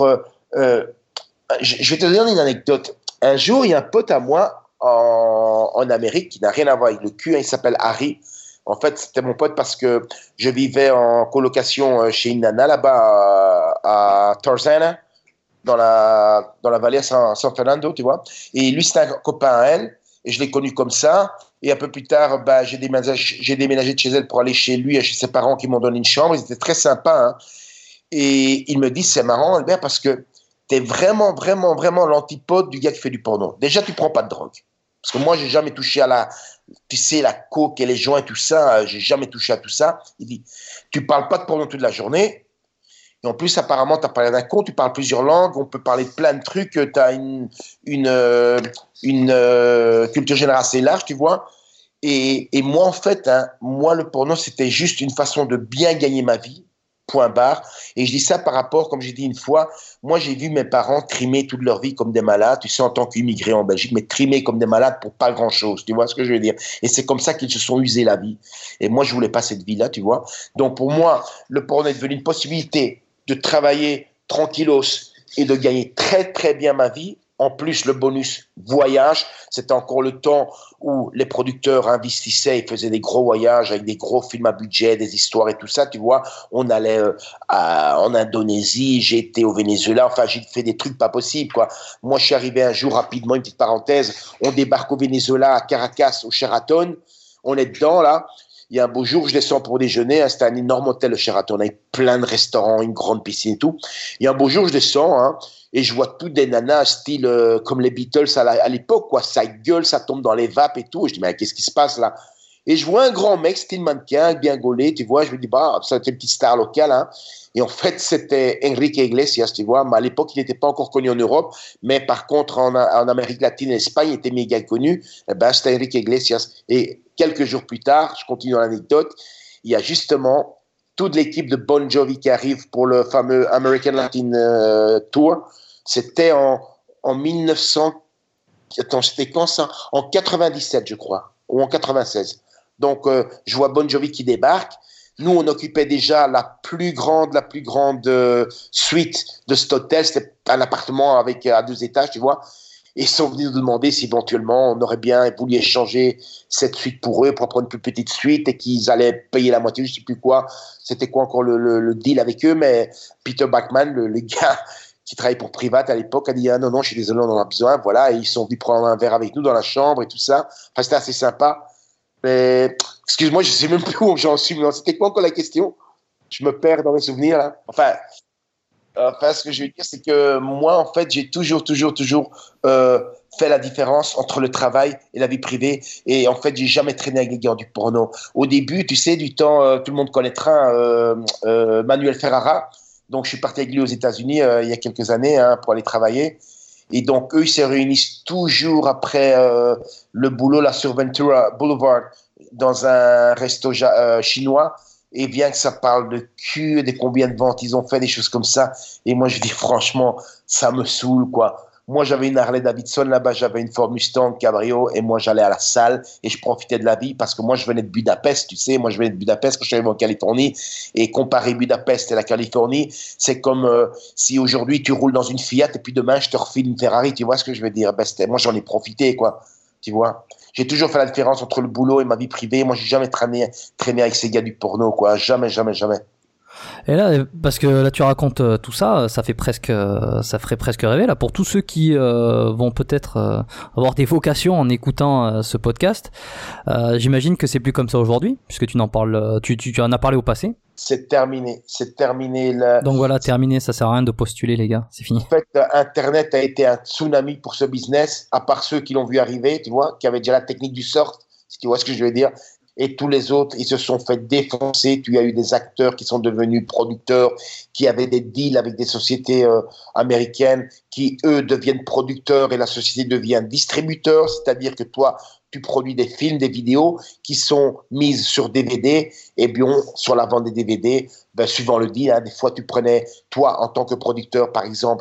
je vais te donner une anecdote. Un jour, il y a un pote à moi en Amérique qui n'a rien à voir avec le cul, hein, il s'appelle Harry. En fait, c'était mon pote parce que je vivais en colocation chez une nana là-bas à Tarzana, dans la vallée à San Fernando, tu vois. Et lui, c'était un copain à elle, et je l'ai connu comme ça. Et un peu plus tard, j'ai déménagé de chez elle pour aller chez lui et chez ses parents qui m'ont donné une chambre. Ils étaient très sympas, hein. Et il me dit, c'est marrant, Albert, parce que t'es vraiment, vraiment, vraiment l'antipode du gars qui fait du porno. Déjà, tu prends pas de drogue. Parce que moi, j'ai jamais touché à tu sais, la coke et les joints et tout ça. J'ai jamais touché à tout ça. Il dit, tu parles pas de porno toute la journée. Et en plus, apparemment, t'as parlé d'un con, tu parles plusieurs langues, on peut parler de plein de trucs. T'as une culture générale assez large, tu vois. Et moi, en fait, hein, moi, le porno, c'était juste une façon de bien gagner ma vie. Point barre. Et je dis ça par rapport, comme j'ai dit une fois, moi j'ai vu mes parents trimer toute leur vie comme des malades, tu sais, en tant qu'immigrés en Belgique, mais trimer comme des malades pour pas grand chose, tu vois ce que je veux dire. Et c'est comme ça qu'ils se sont usés la vie. Et moi je voulais pas cette vie-là, tu vois. Donc pour moi, le porno est devenu une possibilité de travailler tranquillos et de gagner très très bien ma vie. En plus, le bonus voyage, c'était encore le temps où les producteurs investissaient, ils faisaient des gros voyages avec des gros films à budget, des histoires et tout ça, tu vois. On allait en Indonésie, j'ai été au Venezuela, enfin, j'ai fait des trucs pas possibles, quoi. Moi, je suis arrivé un jour, rapidement, une petite parenthèse, on débarque au Venezuela, à Caracas, au Sheraton, on est dedans, là. Il y a un beau jour, je descends pour déjeuner, hein, c'était un énorme hôtel, le Sheraton, avec plein de restaurants, une grande piscine et tout. Il y a un beau jour, je descends, hein, et je vois toutes des nanas style comme les Beatles à l'époque, quoi. Ça gueule, ça tombe dans les vapes et tout. Et je dis, mais qu'est-ce qui se passe là? Et je vois un grand mec, style mannequin, bien gaulé, tu vois. Je me dis, ça c'était une petite star locale, hein. Et en fait, c'était Enrique Iglesias, tu vois. Mais à l'époque, il n'était pas encore connu en Europe. Mais par contre, en Amérique latine et Espagne, il était méga connu. Eh ben, c'était Enrique Iglesias. Et quelques jours plus tard, je continue dans l'anecdote, il y a justement toute l'équipe de Bon Jovi qui arrive pour le fameux American Latin Tour. C'était en 1900. Attends, c'était quand ça? En 97, je crois, ou en 96. Donc, je vois Bon Jovi qui débarque. Nous, on occupait déjà la plus grande suite de cet hôtel. C'était un appartement avec à 2 étages, tu vois. Et ils sont venus nous demander si éventuellement on aurait bien voulu échanger cette suite pour eux, pour prendre une plus petite suite et qu'ils allaient payer la moitié, je ne sais plus quoi. C'était quoi encore le deal avec eux, mais Peter Bachman, le gars qui travaillait pour Privat à l'époque, a dit ah, non, je suis désolé, on en a besoin, voilà, et ils sont venus prendre un verre avec nous dans la chambre et tout ça. Enfin, c'était assez sympa. Mais excuse-moi, je sais même plus où j'en suis. C'était quoi encore la question? Je me perds dans mes souvenirs là. Enfin, ce que je veux dire, c'est que moi, en fait, j'ai toujours fait la différence entre le travail et la vie privée. Et en fait, j'ai jamais traîné avec les gars du porno. Au début, tu sais, du temps, tout le monde connaîtra Manuel Ferrara. Donc, je suis parti avec lui aux États-Unis il y a quelques années pour aller travailler. Et donc, eux, ils se réunissent toujours après le boulot là sur Ventura Boulevard dans un resto chinois. Et bien que ça parle de cul, des combien de ventes ils ont fait, des choses comme ça. Et moi, je dis franchement, ça me saoule, quoi. Moi, j'avais une Harley Davidson là-bas, j'avais une Ford Mustang Cabrio, et moi, j'allais à la salle et je profitais de la vie parce que moi, je venais de Budapest, tu sais. Moi, je venais de Budapest quand je suis arrivé en Californie. Et comparer Budapest et la Californie, c'est comme si aujourd'hui, tu roules dans une Fiat et puis demain, je te refile une Ferrari. Tu vois ce que je veux dire? Moi, j'en ai profité, quoi. Tu vois? J'ai toujours fait la différence entre le boulot et ma vie privée. Moi, j'ai jamais traîné avec ces gars du porno, quoi. Jamais, jamais, jamais. Et là, parce que là tu racontes tout ça, ça ferait presque rêver là pour tous ceux qui vont peut-être avoir des vocations en écoutant ce podcast. J'imagine que c'est plus comme ça aujourd'hui, puisque tu en parles, tu en as parlé au passé. C'est terminé. Donc voilà, terminé. Ça sert à rien de postuler, les gars. C'est fini. En fait, Internet a été un tsunami pour ce business, à part ceux qui l'ont vu arriver, tu vois, qui avaient déjà la technique du sort, si tu vois ce que je veux dire. Et tous les autres, ils se sont fait défoncer. Tu as eu des acteurs qui sont devenus producteurs, qui avaient des deals avec des sociétés américaines, qui, eux, deviennent producteurs et la société devient distributeur. C'est-à-dire que toi, tu produis des films, des vidéos qui sont mises sur DVD. Et bien, sur la vente des DVD, suivant le deal, des fois, tu prenais, toi, en tant que producteur, par exemple,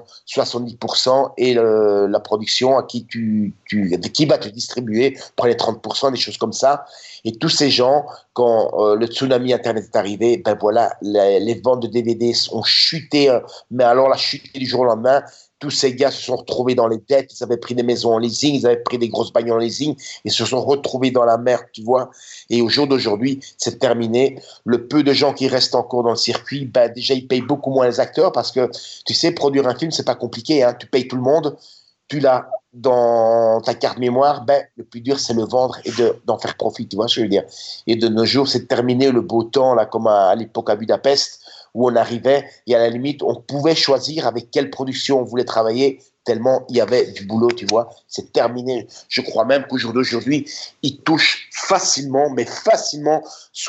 70% et la production à qui qui va te distribuer prenait 30%, des choses comme ça. Et tous ces gens, quand le tsunami Internet est arrivé, voilà, les ventes de DVD ont chuté, mais alors la chute du jour au lendemain. Tous ces gars se sont retrouvés dans les dettes, ils avaient pris des maisons en leasing, ils avaient pris des grosses bagnoles en leasing, ils se sont retrouvés dans la merde, tu vois. Et au jour d'aujourd'hui, c'est terminé. Le peu de gens qui restent encore dans le circuit, déjà, ils payent beaucoup moins les acteurs parce que, tu sais, produire un film, c'est pas compliqué, hein. Tu payes tout le monde, tu l'as dans ta carte mémoire, le plus dur, c'est le vendre et d'en faire profit, tu vois ce que je veux dire. Et de nos jours, c'est terminé le beau temps, là, comme à l'époque à Budapest, où on arrivait et à la limite, on pouvait choisir avec quelle production on voulait travailler, tellement il y avait du boulot, tu vois. C'est terminé. Je crois même qu'au jour d'aujourd'hui, ils touchent facilement, mais facilement,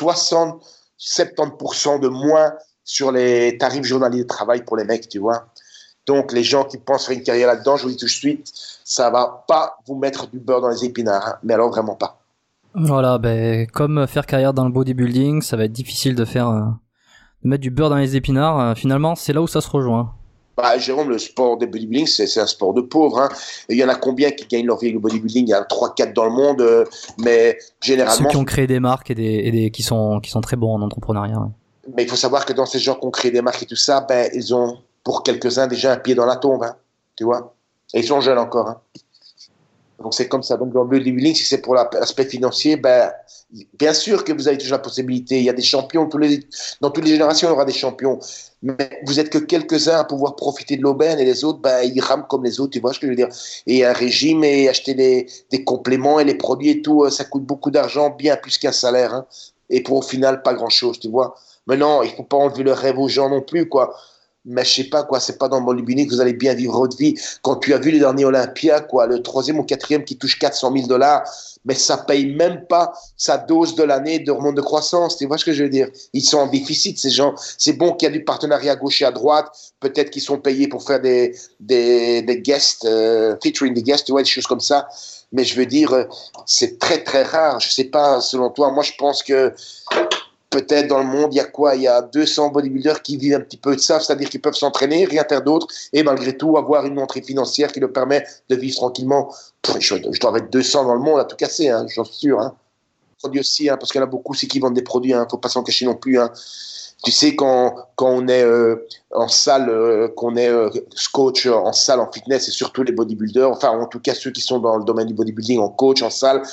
60-70% de moins sur les tarifs journaliers de travail pour les mecs, tu vois. Donc, les gens qui pensent faire une carrière là-dedans, je vous dis tout de suite, ça va pas vous mettre du beurre dans les épinards, hein, mais alors vraiment pas. Voilà, comme faire carrière dans le bodybuilding, ça va être difficile de mettre du beurre dans les épinards. Finalement, c'est là où ça se rejoint. Jérôme, le sport de bodybuilding, c'est un sport de pauvres. Hein. Il y en a combien qui gagnent leur vie avec le bodybuilding? Il y en a 3-4 dans le monde, mais généralement... Ceux qui ont créé des marques et qui sont très bons en entrepreneuriat. Ouais. Mais il faut savoir que dans ces gens qui ont créé des marques et tout ça, ils ont, pour quelques-uns, déjà un pied dans la tombe, hein, tu vois. Et ils sont jeunes encore. Hein. Donc c'est comme ça. Donc dans le bodybuilding, si c'est pour l'aspect financier, bien sûr que vous avez toujours la possibilité. Il y a des champions, dans toutes les générations, il y aura des champions. Mais vous êtes que quelques-uns à pouvoir profiter de l'aubaine et les autres, ils rament comme les autres, tu vois ce que je veux dire. Et un régime et acheter des compléments et les produits et tout, ça coûte beaucoup d'argent, bien plus qu'un salaire. Hein. Et pour au final, pas grand-chose, tu vois. Mais non, il faut pas enlever le rêve aux gens non plus, quoi. Mais je sais pas, quoi, c'est pas dans le bodybuilding que vous allez bien vivre votre vie. Quand tu as vu les derniers Olympia, quoi, le 3e ou 4e qui touche $400,000, mais ça paye même pas sa dose de l'année de hormones de croissance. Tu vois ce que je veux dire? Ils sont en déficit, ces gens. C'est bon qu'il y a du partenariat à gauche et à droite. Peut-être qu'ils sont payés pour faire des guests, featuring des guests, tu vois, des choses comme ça. Mais je veux dire, c'est très, très rare. Je sais pas, selon toi, moi, je pense que peut-être dans le monde, il y a quoi? Il y a 200 bodybuilders qui vivent un petit peu de ça, c'est-à-dire qu'ils peuvent s'entraîner, rien faire d'autre, et malgré tout avoir une entrée financière qui leur permet de vivre tranquillement. Je dois être 200 dans le monde à tout casser, hein, j'en suis sûr. Hein. Produits aussi, hein, parce qu'il y en a beaucoup aussi qui vendent des produits, hein, faut pas s'en cacher non plus. Hein. Tu sais, quand on est en salle, qu'on est coach en salle, en fitness, et surtout les bodybuilders, enfin en tout cas ceux qui sont dans le domaine du bodybuilding, en coach, en salle,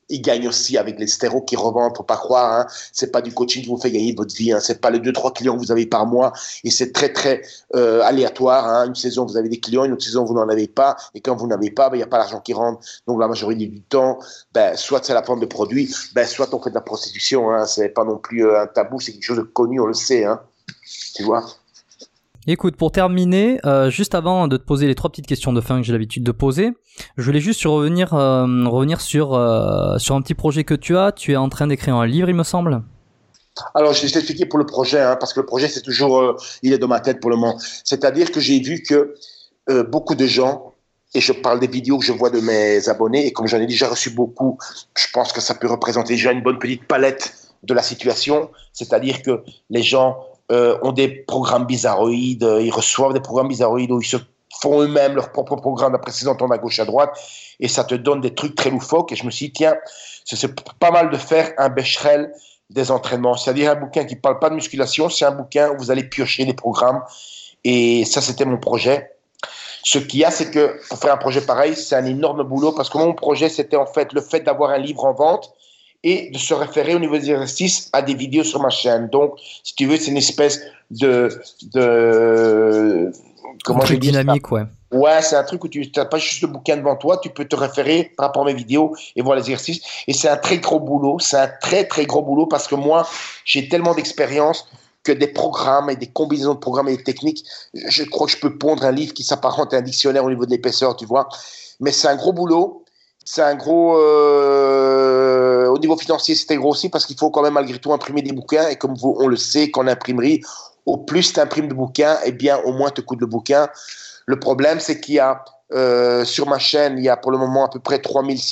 Ils gagnent aussi avec les stéros qu'ils revendent, faut pas croire. Hein. C'est pas du coaching qui vous fait gagner votre vie. Hein. C'est pas les 2-3 clients que vous avez par mois. Et c'est très, très aléatoire. Hein. Une saison, vous avez des clients. Une autre saison, vous n'en avez pas. Et quand vous n'avez pas, il n'y a pas l'argent qui rentre. Donc, la majorité du temps, soit c'est la vente de produits, soit on fait de la prostitution. Hein. C'est pas non plus un tabou. C'est quelque chose de connu, on le sait. Hein. Tu vois. Écoute, pour terminer, juste avant de te poser les 3 petites questions de fin que j'ai l'habitude de poser, je voulais juste revenir sur un petit projet que tu as. Tu es en train d'écrire un livre, il me semble. Alors, je vais t'expliquer pour le projet, hein, parce que le projet, c'est toujours, il est dans ma tête pour le moment. C'est-à-dire que j'ai vu que beaucoup de gens, et je parle des vidéos que je vois de mes abonnés, et comme j'en ai déjà reçu beaucoup, je pense que ça peut représenter déjà une bonne petite palette de la situation. C'est-à-dire que les gens ont des programmes bizarroïdes, ils reçoivent des programmes bizarroïdes où ils se font eux-mêmes leur propre programme après s'ils entendent à gauche à droite et ça te donne des trucs très loufoques et je me suis dit tiens, c'est pas mal de faire un Becherel des entraînements, c'est-à-dire un bouquin qui parle pas de musculation, c'est un bouquin où vous allez piocher des programmes et ça c'était mon projet. Ce qu'il y a, c'est que pour faire un projet pareil, c'est un énorme boulot parce que mon projet c'était en fait le fait d'avoir un livre en vente et de se référer au niveau des exercices à des vidéos sur ma chaîne. Donc, si tu veux, c'est une espèce de comment je dis dynamique, ouais. Ouais, c'est un truc où tu n'as pas juste le bouquin devant toi, tu peux te référer par rapport à mes vidéos et voir les exercices. Et c'est un très gros boulot, c'est un très très gros boulot parce que moi, j'ai tellement d'expérience que des programmes et des combinaisons de programmes et des techniques, je crois que je peux pondre un livre qui s'apparente à un dictionnaire au niveau de l'épaisseur, tu vois. Mais c'est un gros boulot. C'est un gros... au niveau financier, c'était gros aussi parce qu'il faut quand même malgré tout imprimer des bouquins. Et comme on le sait, qu'en imprimerie, au plus tu imprimes de bouquins, eh bien, au moins te coûte le bouquin. Le problème, c'est qu'il y a sur ma chaîne, il y a pour le moment à peu près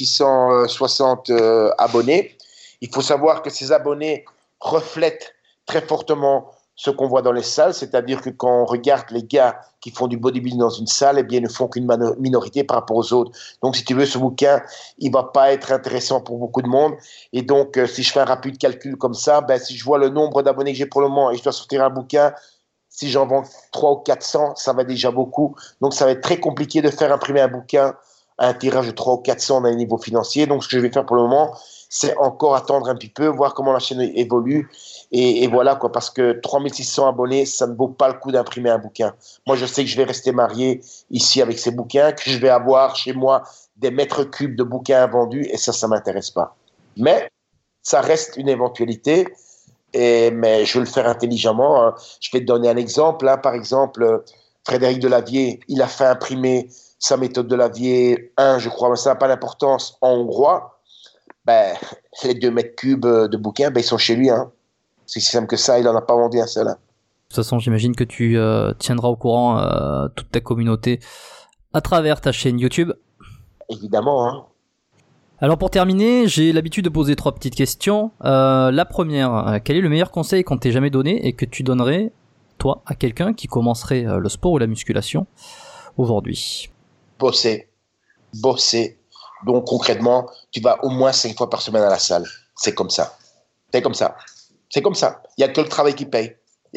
3660 abonnés. Il faut savoir que ces abonnés reflètent très fortement ce qu'on voit dans les salles, c'est-à-dire que quand on regarde les gars qui font du bodybuilding dans une salle, eh bien, ils ne font qu'une minorité par rapport aux autres. Donc, si tu veux, ce bouquin, il va pas être intéressant pour beaucoup de monde. Et donc, si je fais un rapide calcul comme ça, si je vois le nombre d'abonnés que j'ai pour le moment et je dois sortir un bouquin, si j'en vends 300 ou 400, ça va déjà beaucoup. Donc, ça va être très compliqué de faire imprimer un bouquin à un tirage de 300 ou 400 dans les niveaux financiers. Donc, ce que je vais faire pour le moment, c'est encore attendre un petit peu, voir comment la chaîne évolue. Et voilà, quoi, parce que 3600 abonnés, ça ne vaut pas le coup d'imprimer un bouquin. Moi, je sais que je vais rester marié ici avec ces bouquins, que je vais avoir chez moi des mètres cubes de bouquins vendus, et ça m'intéresse pas. Mais ça reste une éventualité, mais je veux le faire intelligemment. Hein. Je vais te donner un exemple. Hein. Par exemple, Frédéric Delavier, il a fait imprimer sa méthode Delavier 1, je crois, mais ça n'a pas d'importance, en hongrois. Les 2 mètres cubes de bouquins, ils sont chez lui. Hein. C'est si simple que ça, il n'en a pas vendu un seul. Hein. De toute façon, j'imagine que tu tiendras au courant toute ta communauté à travers ta chaîne YouTube. Évidemment. Hein. Alors pour terminer, j'ai l'habitude de poser 3 petites questions. La première, quel est le meilleur conseil qu'on t'ait jamais donné et que tu donnerais, toi, à quelqu'un qui commencerait le sport ou la musculation aujourd'hui? Bosser. Donc concrètement, tu vas au moins 5 fois par semaine à la salle. C'est comme ça. Il n'y a que le travail qui paye.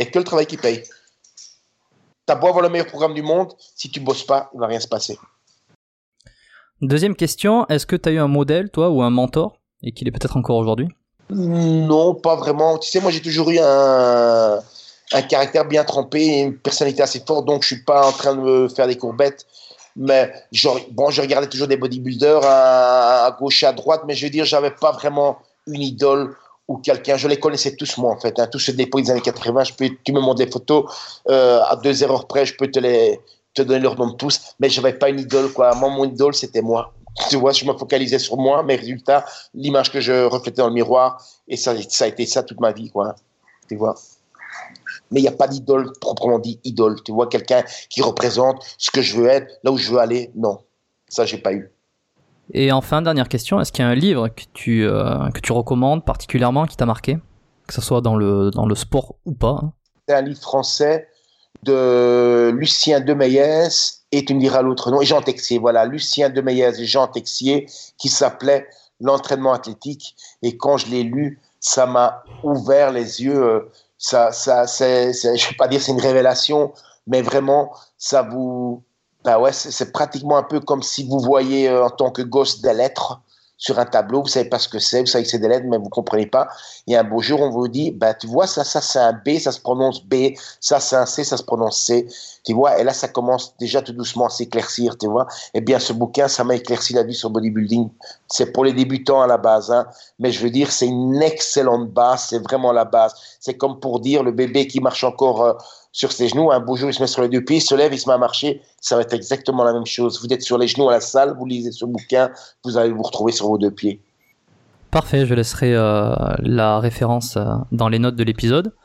T'as beau avoir le meilleur programme du monde, si tu bosses pas, il va rien se passer. Deuxième question, est-ce que tu as eu un modèle, toi, ou un mentor, et qu'il est peut-être encore aujourd'hui? Non, pas vraiment. Tu sais, moi j'ai toujours eu un caractère bien trempé et une personnalité assez forte, donc je suis pas en train de me faire des courbettes. Mais je regardais toujours des bodybuilders à gauche et à droite, mais je veux dire, j'avais pas vraiment une idole ou quelqu'un. Je les connaissais tous, moi, en fait. Hein, tous ceux des des années 80. Tu me montres des photos à 2 erreurs près, je peux te donner leur nom de tous, mais j'avais pas une idole, quoi. Moi, mon idole, c'était moi. Tu vois, je me focalisais sur moi, mes résultats, l'image que je reflétais dans le miroir, et ça a été ça toute ma vie, quoi. Tu vois. Mais il n'y a pas d'idole, proprement dit idole. Tu vois, quelqu'un qui représente ce que je veux être, là où je veux aller, non. Ça, j'ai pas eu. Et enfin, dernière question, est-ce qu'il y a un livre que tu recommandes particulièrement, qui t'a marqué? Que ce soit dans le sport ou pas, hein? C'est un livre français de Lucien Demeyès, et tu me diras l'autre nom, et Jean Texier, voilà, Lucien Demeyès et Jean Texier, qui s'appelait L'entraînement athlétique. Et quand je l'ai lu, ça m'a ouvert les yeux. Je ne vais pas dire c'est une révélation, mais vraiment, ça vous... c'est pratiquement un peu comme si vous voyez en tant que gosse des lettres sur un tableau, vous savez pas ce que c'est, vous savez que c'est des lettres, mais vous comprenez pas. Et un beau jour, on vous dit, tu vois, ça c'est un B, ça se prononce B, ça c'est un C, ça se prononce C, tu vois. Et là, ça commence déjà tout doucement à s'éclaircir, tu vois. Eh bien, ce bouquin, ça m'a éclairci la vie sur bodybuilding. C'est pour les débutants à la base, hein. Mais je veux dire, c'est une excellente base, c'est vraiment la base. C'est comme pour dire, le bébé qui marche encore sur ses genoux, un beau jour, il se met sur les deux pieds, il se lève, il se met à marcher, ça va être exactement la même chose. Vous êtes sur les genoux à la salle, vous lisez ce bouquin, vous allez vous retrouver sur vos deux pieds. Parfait, je laisserai la référence dans les notes de l'épisode.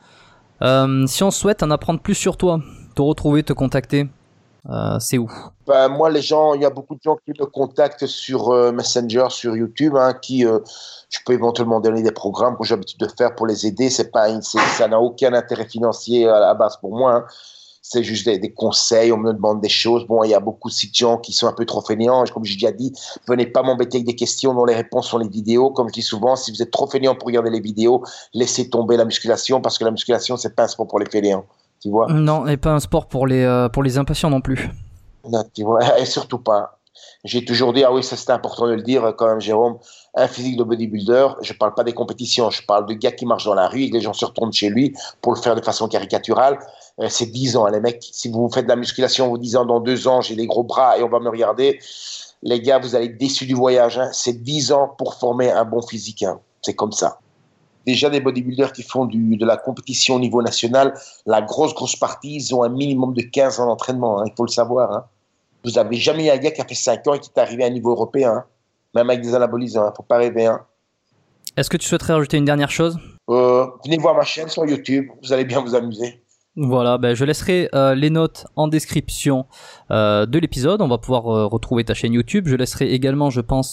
Si on souhaite en apprendre plus sur toi, te retrouver, te contacter, c'est où? Moi, il y a beaucoup de gens qui me contactent sur Messenger, sur YouTube, hein, je peux éventuellement donner des programmes que j'ai l'habitude de faire pour les aider. Ça n'a aucun intérêt financier à la base pour moi, hein. C'est juste des conseils, on me demande des choses. Bon, il y a beaucoup de gens qui sont un peu trop fainéants. Comme j'ai déjà dit, venez pas m'embêter avec des questions dont les réponses sont les vidéos. Comme je dis souvent, si vous êtes trop fainéant pour regarder les vidéos, laissez tomber la musculation, parce que la musculation, c'est pas un sport pour les fainéants. Tu vois? Non, et pas un sport pour les impatients non plus. Non, tu vois, et surtout pas. J'ai toujours dit, ah oui, ça c'est important de le dire quand même, Jérôme, un physique de bodybuilder, je parle pas des compétitions, je parle de gars qui marchent dans la rue et que les gens se retournent chez lui pour le faire de façon caricaturale. C'est 10 ans, hein, les mecs. Si vous faites de la musculation, vous disant dans 2 ans, j'ai des gros bras et on va me regarder, les gars, vous allez être déçus du voyage, hein. C'est 10 ans pour former un bon physique, hein. C'est comme ça. Déjà, des bodybuilders qui font de la compétition au niveau national, la grosse partie, ils ont un minimum de 15 ans d'entraînement, hein, il faut le savoir, hein. Vous n'avez jamais eu un gars qui a fait 5 ans et qui est arrivé à un niveau européen, hein. Même avec des anabolisants, hein. Faut pas rêver, hein. Est-ce que tu souhaiterais rajouter une dernière chose? Venez voir ma chaîne sur YouTube, vous allez bien vous amuser. Voilà, je laisserai les notes en description de l'épisode. On va pouvoir retrouver ta chaîne YouTube. Je laisserai également, je pense,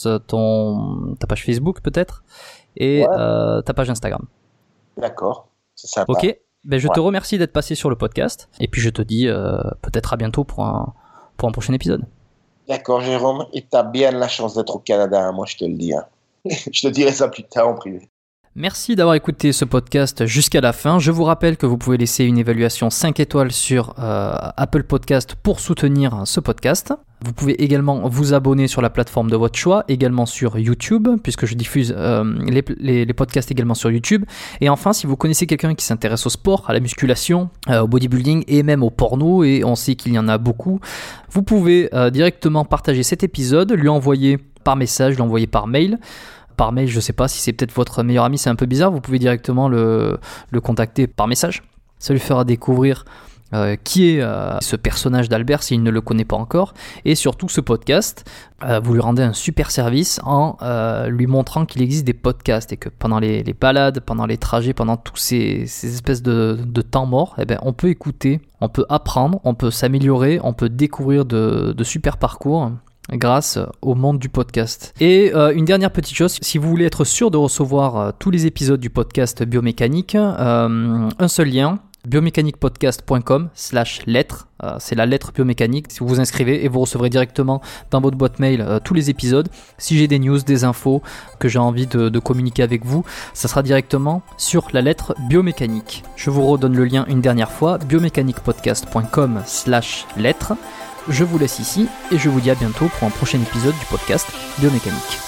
ta page Facebook peut-être et ta page Instagram. D'accord, c'est sympa. Ok, je te remercie d'être passé sur le podcast et puis je te dis peut-être à bientôt pour un prochain épisode. D'accord, Jérôme, et t'as bien la chance d'être au Canada, hein, moi je te le dis, hein. Je te dirai ça plus tard en privé. Merci d'avoir écouté ce podcast jusqu'à la fin. Je vous rappelle que vous pouvez laisser une évaluation 5 étoiles sur Apple Podcast pour soutenir ce podcast. Vous pouvez également vous abonner sur la plateforme de votre choix, également sur YouTube, puisque je diffuse les podcasts également sur YouTube. Et enfin, si vous connaissez quelqu'un qui s'intéresse au sport, à la musculation, au bodybuilding et même au porno, et on sait qu'il y en a beaucoup, vous pouvez directement partager cet épisode, lui envoyer par message, lui envoyer par mail. Par mail, je sais pas si c'est peut-être votre meilleur ami, c'est un peu bizarre, vous pouvez directement le contacter par message. Ça lui fera découvrir qui est ce personnage d'Albert s'il ne le connaît pas encore, et surtout ce podcast, vous lui rendez un super service en lui montrant qu'il existe des podcasts et que pendant les balades, pendant les trajets, pendant tous ces espèces de temps morts, on peut écouter, on peut apprendre, on peut s'améliorer, on peut découvrir de super parcours grâce au monde du podcast. Et une dernière petite chose, si vous voulez être sûr de recevoir tous les épisodes du podcast Biomécanique, un seul lien, biomécaniquepodcast.com/lettre, c'est la lettre biomécanique. Si vous vous inscrivez et vous recevrez directement dans votre boîte mail tous les épisodes. Si j'ai des news, des infos que j'ai envie de communiquer avec vous, ça sera directement sur la lettre biomécanique. Je vous redonne le lien une dernière fois, biomécaniquepodcast.com/lettre. Je vous laisse ici et je vous dis à bientôt pour un prochain épisode du podcast Biomécanique.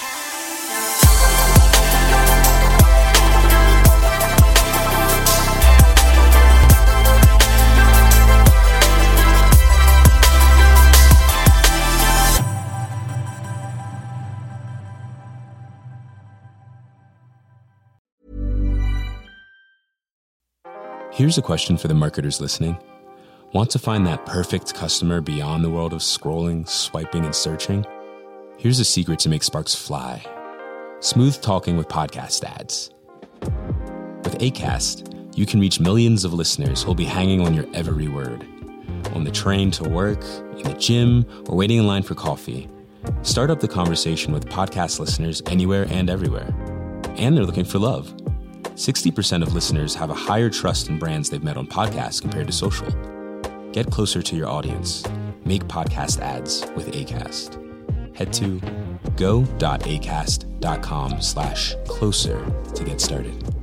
Here's a question for the marketers listening. Want to find that perfect customer beyond the world of scrolling, swiping, and searching? Here's a secret to make sparks fly. Smooth talking with podcast ads. With Acast, you can reach millions of listeners who'll be hanging on your every word. On the train to work, in the gym, or waiting in line for coffee. Start up the conversation with podcast listeners anywhere and everywhere. And they're looking for love. 60% of listeners have a higher trust in brands they've met on podcasts compared to social. Get closer to your audience. Make podcast ads with Acast. Head to go.acast.com/closer to get started.